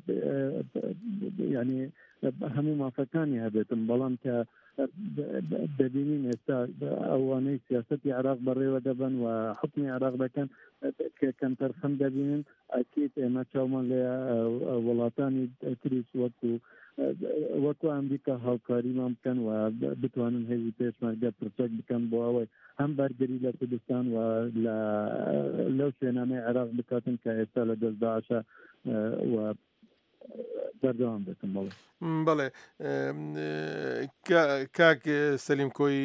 یعنی هەموو مافەکانی هەبێتن، بەڵام کە دەبینین ئێستا ئەوانەی سیاسەتی عێراق بەڕێوە دەبن و حکمی عێراق دەکەن کە کەمتەرخەم دەبینن، ئەکید ئێمە چاومان لێ وڵاتانی تریش وەکو وەکو ئەمریکا هاوکاریمان بکەن و بتوانن هێزی پێشمەرگە پرچەک بکەن بۆ ئەوەی هەم بەرگری لە کوردستان و لەو شوێنانەی عێراق بکاتن کە ئێستا لە دەست داعشە و بەردەوام بێتن. بەڵێ بەڵێ کاک سەلیم کۆی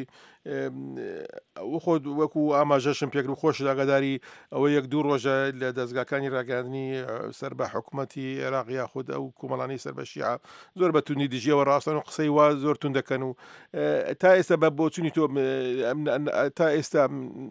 خۆت وەکو ئاماژەشم پێکرد خۆش ئاگاداری ئەوە یەک دوو ڕۆژە لە دەستگاکانی ڕاگەاندنی سەر بە حکوومەتی عێراق یاخود ئەو کۆمەڵانی سەر بە شیعە زۆر بە توندی دژیەوە ڕاستن و قسەی وا زۆر تون دەکەن و تا ئێستا بە بۆچوونی تۆ تا ئێستا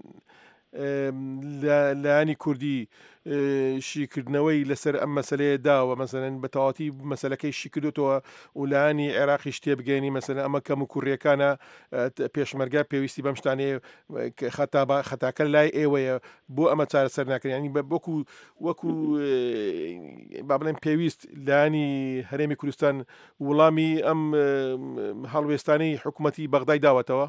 لایانی کوردی شیکردنەوەی لەسەر ئەم مەسەلەیە داوە، مەسەلەن بە تەواتی مەسەلەکەی شیکردوتەوە و لایانی عێراقیش تێبگەێنی مەسەلەن ئەمە کەم و کوڕیەکانە پێشمەرگە پێویستی بەم شتانەیە خەتاکە لای ئێوەیە بۆ ئەمە چارەسەر ناکەن، ینی وەکو وەکو با بڵێن پێویست لایانی هەرێمی کوردستان وەڵامی ئەم هەڵوێستانەی حکوومەتی بەغدای داوەتەوە.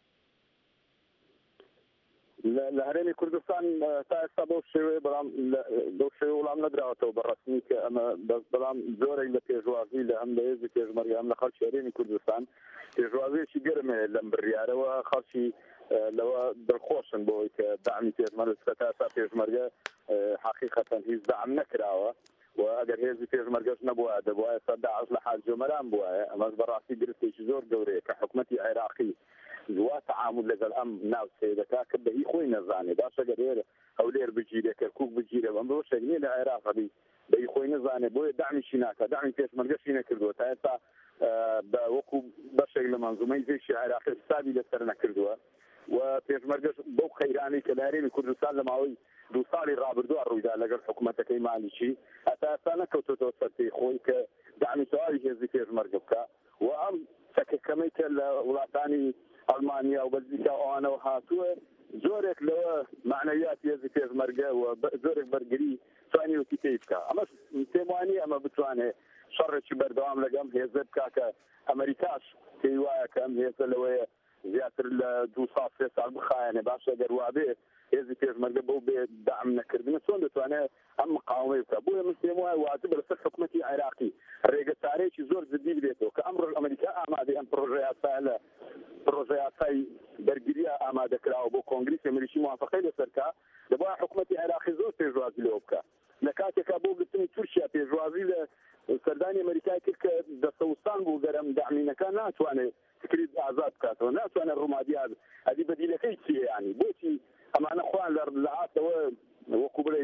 لە هەرێمی کوردستان تا ئێستا بەو شێوەیە بەڵام بەو شێوە وەڵام نەدراوەتەوە بەڕەسمی کە ئەمە بەڵام زۆرێک لە پێشوازی لە هەم لە هێزی پێشمەرگە هەم لە خەڵکی هەرێمی کوردستان پێشوازیەکی گەرمەیە لەم بڕیارەوە، خەڵکی لەوە دڵخۆشن بۆی کە داعمی پێشمەرگە تا ئێستا پێشمەرگە حەقیقەتەن هیچ داعم نەکراوە و ئەگەر هێزی پێشمەرگەش نەبووە دەبووە ئێستا داعش لە حاجۆمەران بووایە. ئەمەش بەڕاستی گرفتێکی زۆر گەورەیە کە حکوومەتی عێراقی زوا تعامل لەگەڵ ئەم ناوچەیە دەکات کە بەهی خۆی نەزانێت، باشە گەر هەولێر بگیرێ کەرکووک بگیرێ ئەم بۆ شەگنێ لە عێراقی بەهی خۆی نەزانێت، بۆیە داعمیشی ناکات، داعمی پێشمەرگەشی نەکردووە تا ئێستا بە وەکو بەشێک لە مەنزومەی جێشی عێراقی حسابی لەسەر نەکردووە و پێشمەرگەش بەو خەیرانەی کە لە هەرێمی کوردستان لە ماوەی دوو ساڵی ڕابردووە ڕوویدا لەگەڵ حکوومەتەکەی مالیکی هەتا ئێستا نەکەوتۆتەوە سەرپێی خۆی کە داعمی تەواوی هێزی پێشمەرگە بکە و ئەم چەکەکەمەی کە لە وڵاتانی ئەڵمانیا و بەلجیکا ئەوانەوە هاتووە زۆرێک لەوە معنەویات هێزی پێشمەرگە و زۆرێک بەرگری توانیوتی پێی بکە. ئەمەش پێم وانە ئەمە بتوانێت شەڕێکی بەردەوام لەگەم هێزە بکا کە ئەمریکاش پێی وایە کە ئەم هێزە لەوەیە زیاتر لە دوو ساڵ سێ ساڵ بخایەنێ، باشە گەر وابێ هێزی پێشمەرگە بەو بێ داعم نەکردنە چۆن دەتوانێت ئەم مقاومەی بکە. بۆیە من پێم وایە واجب لەسەر حکوومەتی عێراقی ڕێگەچارەیەکی زۆر جدی بێتەوە کە ئەمڕۆ ئەمریکا ئامادەی ئەم پرۆژە یاسا لە پرۆژە یاسای بەرگریە ئامادەکراوە بۆ کۆنگریسی ئەمریکی موافقەی لەسەرکە، دەبوایە حکوومەتی عێراقی زۆر پێشوازی لەوە بکە. لە کاتێکا بۆ گرتنی تورکیا پێشوازی لە سەردانی ئەمریکای کرد کە دەسەوستان بوو گەرم داعمینەکان ناتوانێت تکریت ئازاد بکاتەوە، ناتوانێت ڕوومادی ئەدی بەدیلەکەی چیە؟ ینی بۆچی ئەمانە خوان لە هاتەوە وەکو بڵێ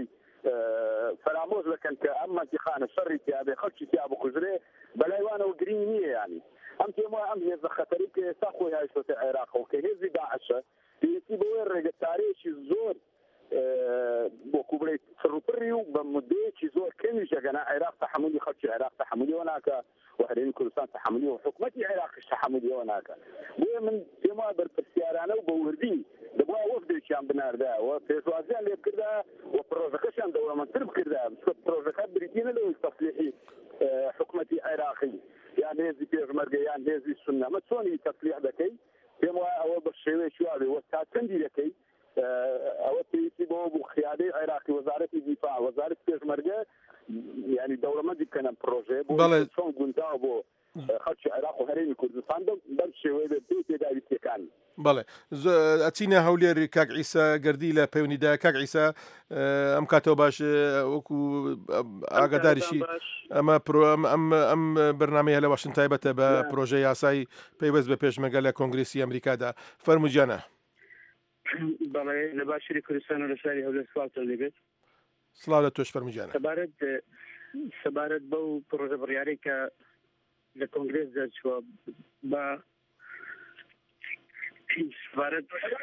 فرامۆز دەکەن کە ئەم مەنتیقانە شەڕی تیابێ خەڵکی تیا بکوژرێ بەلایوانەوە گرنگ نییە. ینی ئەم پێم وایە ئەم هێزە خەتەری کە ئێستا خۆی هایشتۆتە عێراقەوە کە هێزی داعشە پێویستی بۆیە ڕێگەچارەیەکی زۆر وەکو بڵێ فڕوپڕی و بە مودەیەکی زۆر کەمیش ئەگەنا عێراق تەحملی خەڵکی عێراق تەحملیەوە ناکە و هەرێمی کوردستان تەحملی و حکوومەتی عێراقیش تەحملیەوە ناکە. بۆیە من پێم وایە بەرپرسیارانە و بە وردی دەبووە وەفدێکیان بناردایەوە پێشوازیان لێ بکردا و پرۆژەکەشیان دەوڵەمەندتر بکردا پرۆژەکە بریتینە لەوەی تەسلیحی حکوومەتی عێراقی یان هێزی پێشمەرگە یان هێزی سونە ئەمە چۆنی تەسلیح دەکەی؟ پێم وایە ئەوە بە شێوەیەکی وا بێ وە تا چەندی دەکەی ئەوە پێویستی بۆ بوو خیادەی عێراقی وەزارەتی دیفاع وەزارەتی پێشمەرگە ینی دەوڵەمەندی بکەنە پرۆژێ بۆ چۆن گونداوە بۆ ڕفاندە بەر شێوەیە بێ تێداویستەکان. بەڵێ ئەچینە هەولێر کاک عیسا گەردی لە پەیوەنیدا. کاک عیسا ئەم کاتەوە باش وەکو ئاگاداریشی ئەمە ئەم بەرنامەیە لە واشنگتن تایبەتە بە پرۆژەی یاسای پەیوەست بە پێشمەرگە لە کۆنگرێسی ئەمریکادا. فەرمووجیانە. بەڵێ لە باشووری کوردستان و لە شاری هەولێر سواتە لێبێت. سڵاو لە تۆش فەرمووجیانە. سەبارەت سەبارەت بەو پرۆژە بڕیارەی کە لە کۆنگرێس دەرچووە بە سەبارەت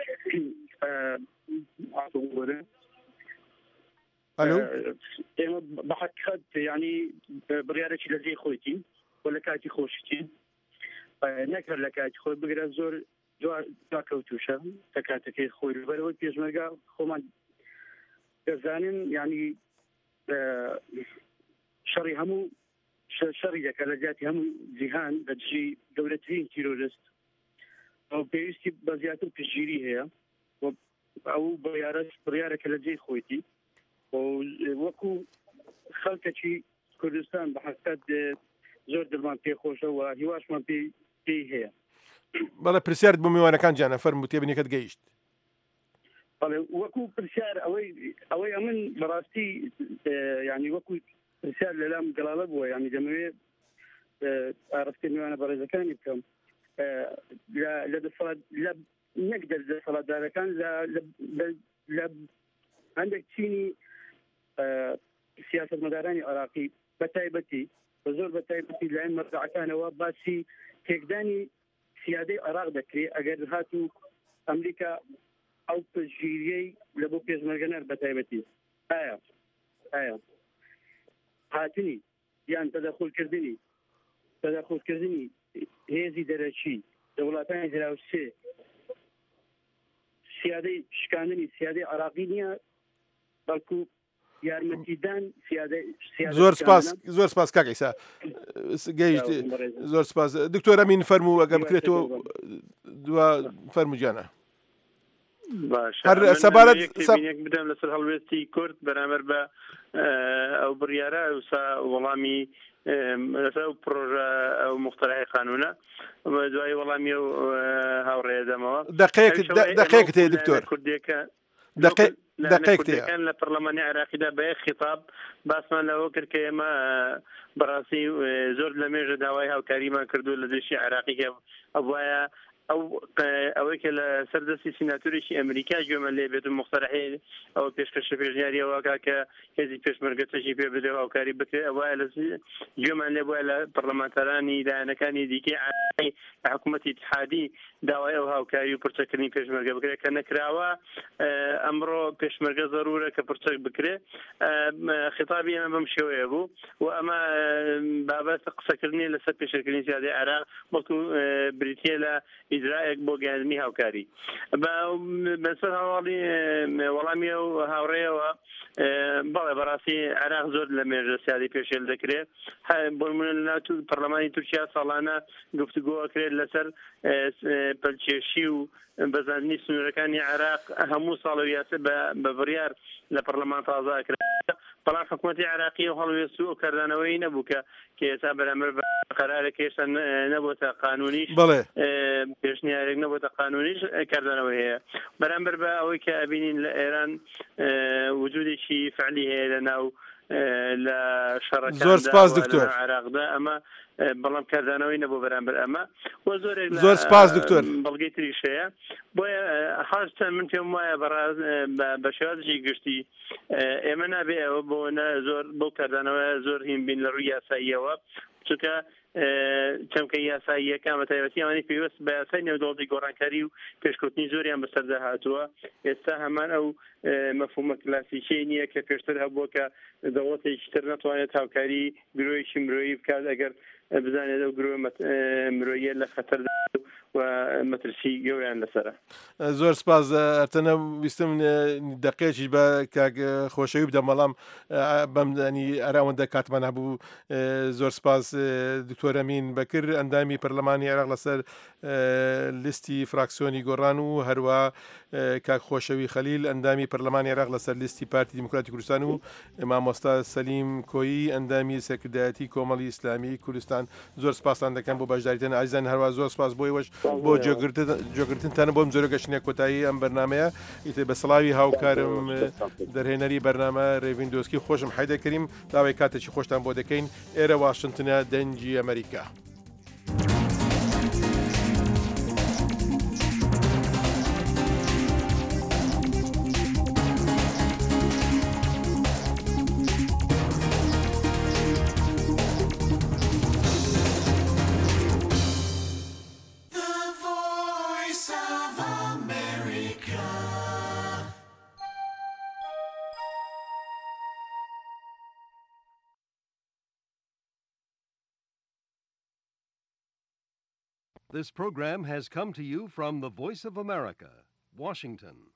ئێمە بە حەقیقەت یعنی بڕیارێکی لە جێی خۆیتین و لە کاتی خۆشتین نەکرد لە کاتی خۆی بگرە زۆر داکەوتوشە کە کاتەکەی خۆی لەبەرەوەی پێشمەرگا خۆمان دەزانن یعنی شەڕی هەموو شەڕی دەکە لە جیاتی هەموو جیهان لە دژی گەورەترین تیرۆریست ئەو پێویستی بە زیاتر پشتگیری هەیە ئەو بڕیارێکە لە جێی خۆیتی وەکو خەڵکێکی کوردستان بە حەقیقەت زۆر دڵمان پێخۆشە و هیواشمان پێی هەیە. بەڵێ پرسیارت بۆ میوانەکان جیانە فەرموو تێبینیەکەت گەیشت. بەڵێ وەکو پرسیار ئەوەی ئەوەی ئەمن بەڕاستی یعنی وەکو پرسیار لەلام گەڵاڵە بووە یعنی دەمەوێت ئاڕستی میوانە بەڕێزەکانی بکەم لە نەک دەسەڵاتدارەکان لە هەندێک چینی سیاسەتمەدارانی عێراقی بە تایبەتی بە زۆر بە تایبەتی لایەن مەرجەعەکانەوە باسی تێکدانی سیادەی عێراق دەکرێت ئەگەر هاتوو ئەمریکا ئەو پشتگیریەی لە بۆ پێشمەرگەنەر بە تایبەتی ئایا ئایا هاتنی یان تەدەخولکردنی تەدەخولکردنی هێزی دەرەچی لە وڵاتانی دراوسێ سیادەی شکاندنی سیادەی عێراقی نییە بەڵکو یارمەتیدان زۆر سپاس زۆر سپاس کاک عیسا گەیشت زۆر سپاس. دکتۆر ئەمین فەرموو ئەگەر بکرێتەوە دوا فەرمووجیانە. هەر سەبارەت بدەم لەسەر هەڵوێستی کورد بەرامبەر بە ئەو بڕیارە وسا وەڵامی لەسەر پرۆژە ئەو مخترعی قانونە دوای وەڵامی و هاوڕێ دەمەوە. دقەیەکت هەیە دکتۆر کوردیەکە دقەیەکتیان لە پەرلەمانی عێراقیدا بە یەک خیتاب باسمان لەوە کرد کە ئێمە بەڕاستی زۆر لە مێژە داوای هاوکاریمان کردو لە دژی عێراقی کە ئەوایە ئەو ئەوەی کە لە سەردەستی سیناتورێکی ئەمریکا گوێمە لێ بێت و مخترعی ئەوە پێشکەشە پێشنیاریەوەکە کە هێزی پێشمەرگە تەشی پێ بدێ و هاوکاری بکرێت ئەوایە لە گوێمان لێ بووە لە پەرلەمانتەرانی لایەنەکانی دیکەی عێراقی حکوومەتی اتحادی داوای ئەو هاوکاری و پرچەکردنی پێشمەرگە بکرێت کە نەکراوە ئەمڕۆ پێشمەرگە ضرورە کە پرچەک بکرێت. خیتابی ئەمە بەم شێوەیە بوو و ئەمە بابەت قسەکردنی لەسەر پێشەکردنی زیادەی عێراق بەڵکو بریتیە لە ئیدرایەک بۆ گەیاندنی هاوکاری. بەسەر هەواڵی وەڵامی و هاوڕێەوە بەڵێ بەڕاستی عێراق زۆر لە مێژە سیادی پێشێل دەکرێت. بۆ نمونە لە پەرلەمانی تورکیا ساڵانە گفتوگۆکرێت لەسەر پەلکێشی و بەزاندنی سنوورەکانی عێراق هەموو ساڵ و یاسە بە بڕیار لە پەرلەمان تازاکرێت. بەڵام حکوومەتی عێراقی و هەڵوێست و کردانەوەی نەبوو کە کە ئێستا بەرامبەر بە قەرارێک هێشتا نەبووتە قانونیش پێشنیارێک نەبووتە قانونیش کردانەوەی هەیە بەرامبەر بە ئەوەی کە ئەبینین لە ئێران وجودێکی فعلی هەیە لە ناو لە شەڕەکاندا عێراقدا ئەمە بەڵام کردانەوەی نەبوو بەرامبەر ئەمە و زۆرێک زۆر سپاس دکتۆر بەڵگەی تریش هەیە بۆیە حاجتان من پێم وایە بە شێوازێکی گشتی ئێمە نابێ ئەوە بۆ زۆر بۆ کردانەوە زۆر هین بین لە ڕووی یاساییەوە چونکە چەمکە یاساییەکان بە تایبەتی ئەوانەی پێویست بە یاسای نێودەوڵەتی گۆڕانکاری و پێشکەوتنی زۆریان بەسەردا هاتووە ئێستا هەمان ئەو مەفهومە کلاسیکیی نییە کە پێشتر هەبووە کە دەوڵەتێکی تر ناتوانێت هاوکاری گرۆیەکی مرۆیی بکات ئەگەر بزانێت ئەو گرۆ مرۆیە لە خەتەردا و مەترسی گەوریان لەسرە. زۆر سپاس ئەتەنە ویستم دقێکی بە کاک خۆشەوی بدەم بەڵام بەمدانی ئەراوەندە کاتمان هەبوو. زۆر سپاس دکتۆر ئەمین بەکر ئەندامی پەرلەمانی عێراق لەسەر لیستی فراکسیۆنی گۆڕان و هەروە کاک خۆشەوی خەلیل ئەندامی پەرلەمانی عێراق لەسەر لیستی پارتی دیموکراتی کوردستان و مامۆستا سەلیم کۆیی ئەندامی سەرکردایەتی کۆمەڵی ئیسلامی کوردستان. زۆر سپاسان دەکەم بۆ بەشداریتان ئازیزان، هەروە زۆر سپاس بۆیەوەش بۆ جۆگرتنتانە بۆم زۆرە گەشتنیە کۆتایی ئەم بەرنمەیە. ئیتر بە سڵاوی هاوکارم دەرهێنەری بەرنامە ڕێڤین دۆسکی خۆشم حەیدە کەریم داوای کاتێکی خۆشتان بۆ دەکەین ئێرە واشنتنە دەنگی ئەمریکا. This program has come to you from the Voice of America, Washington.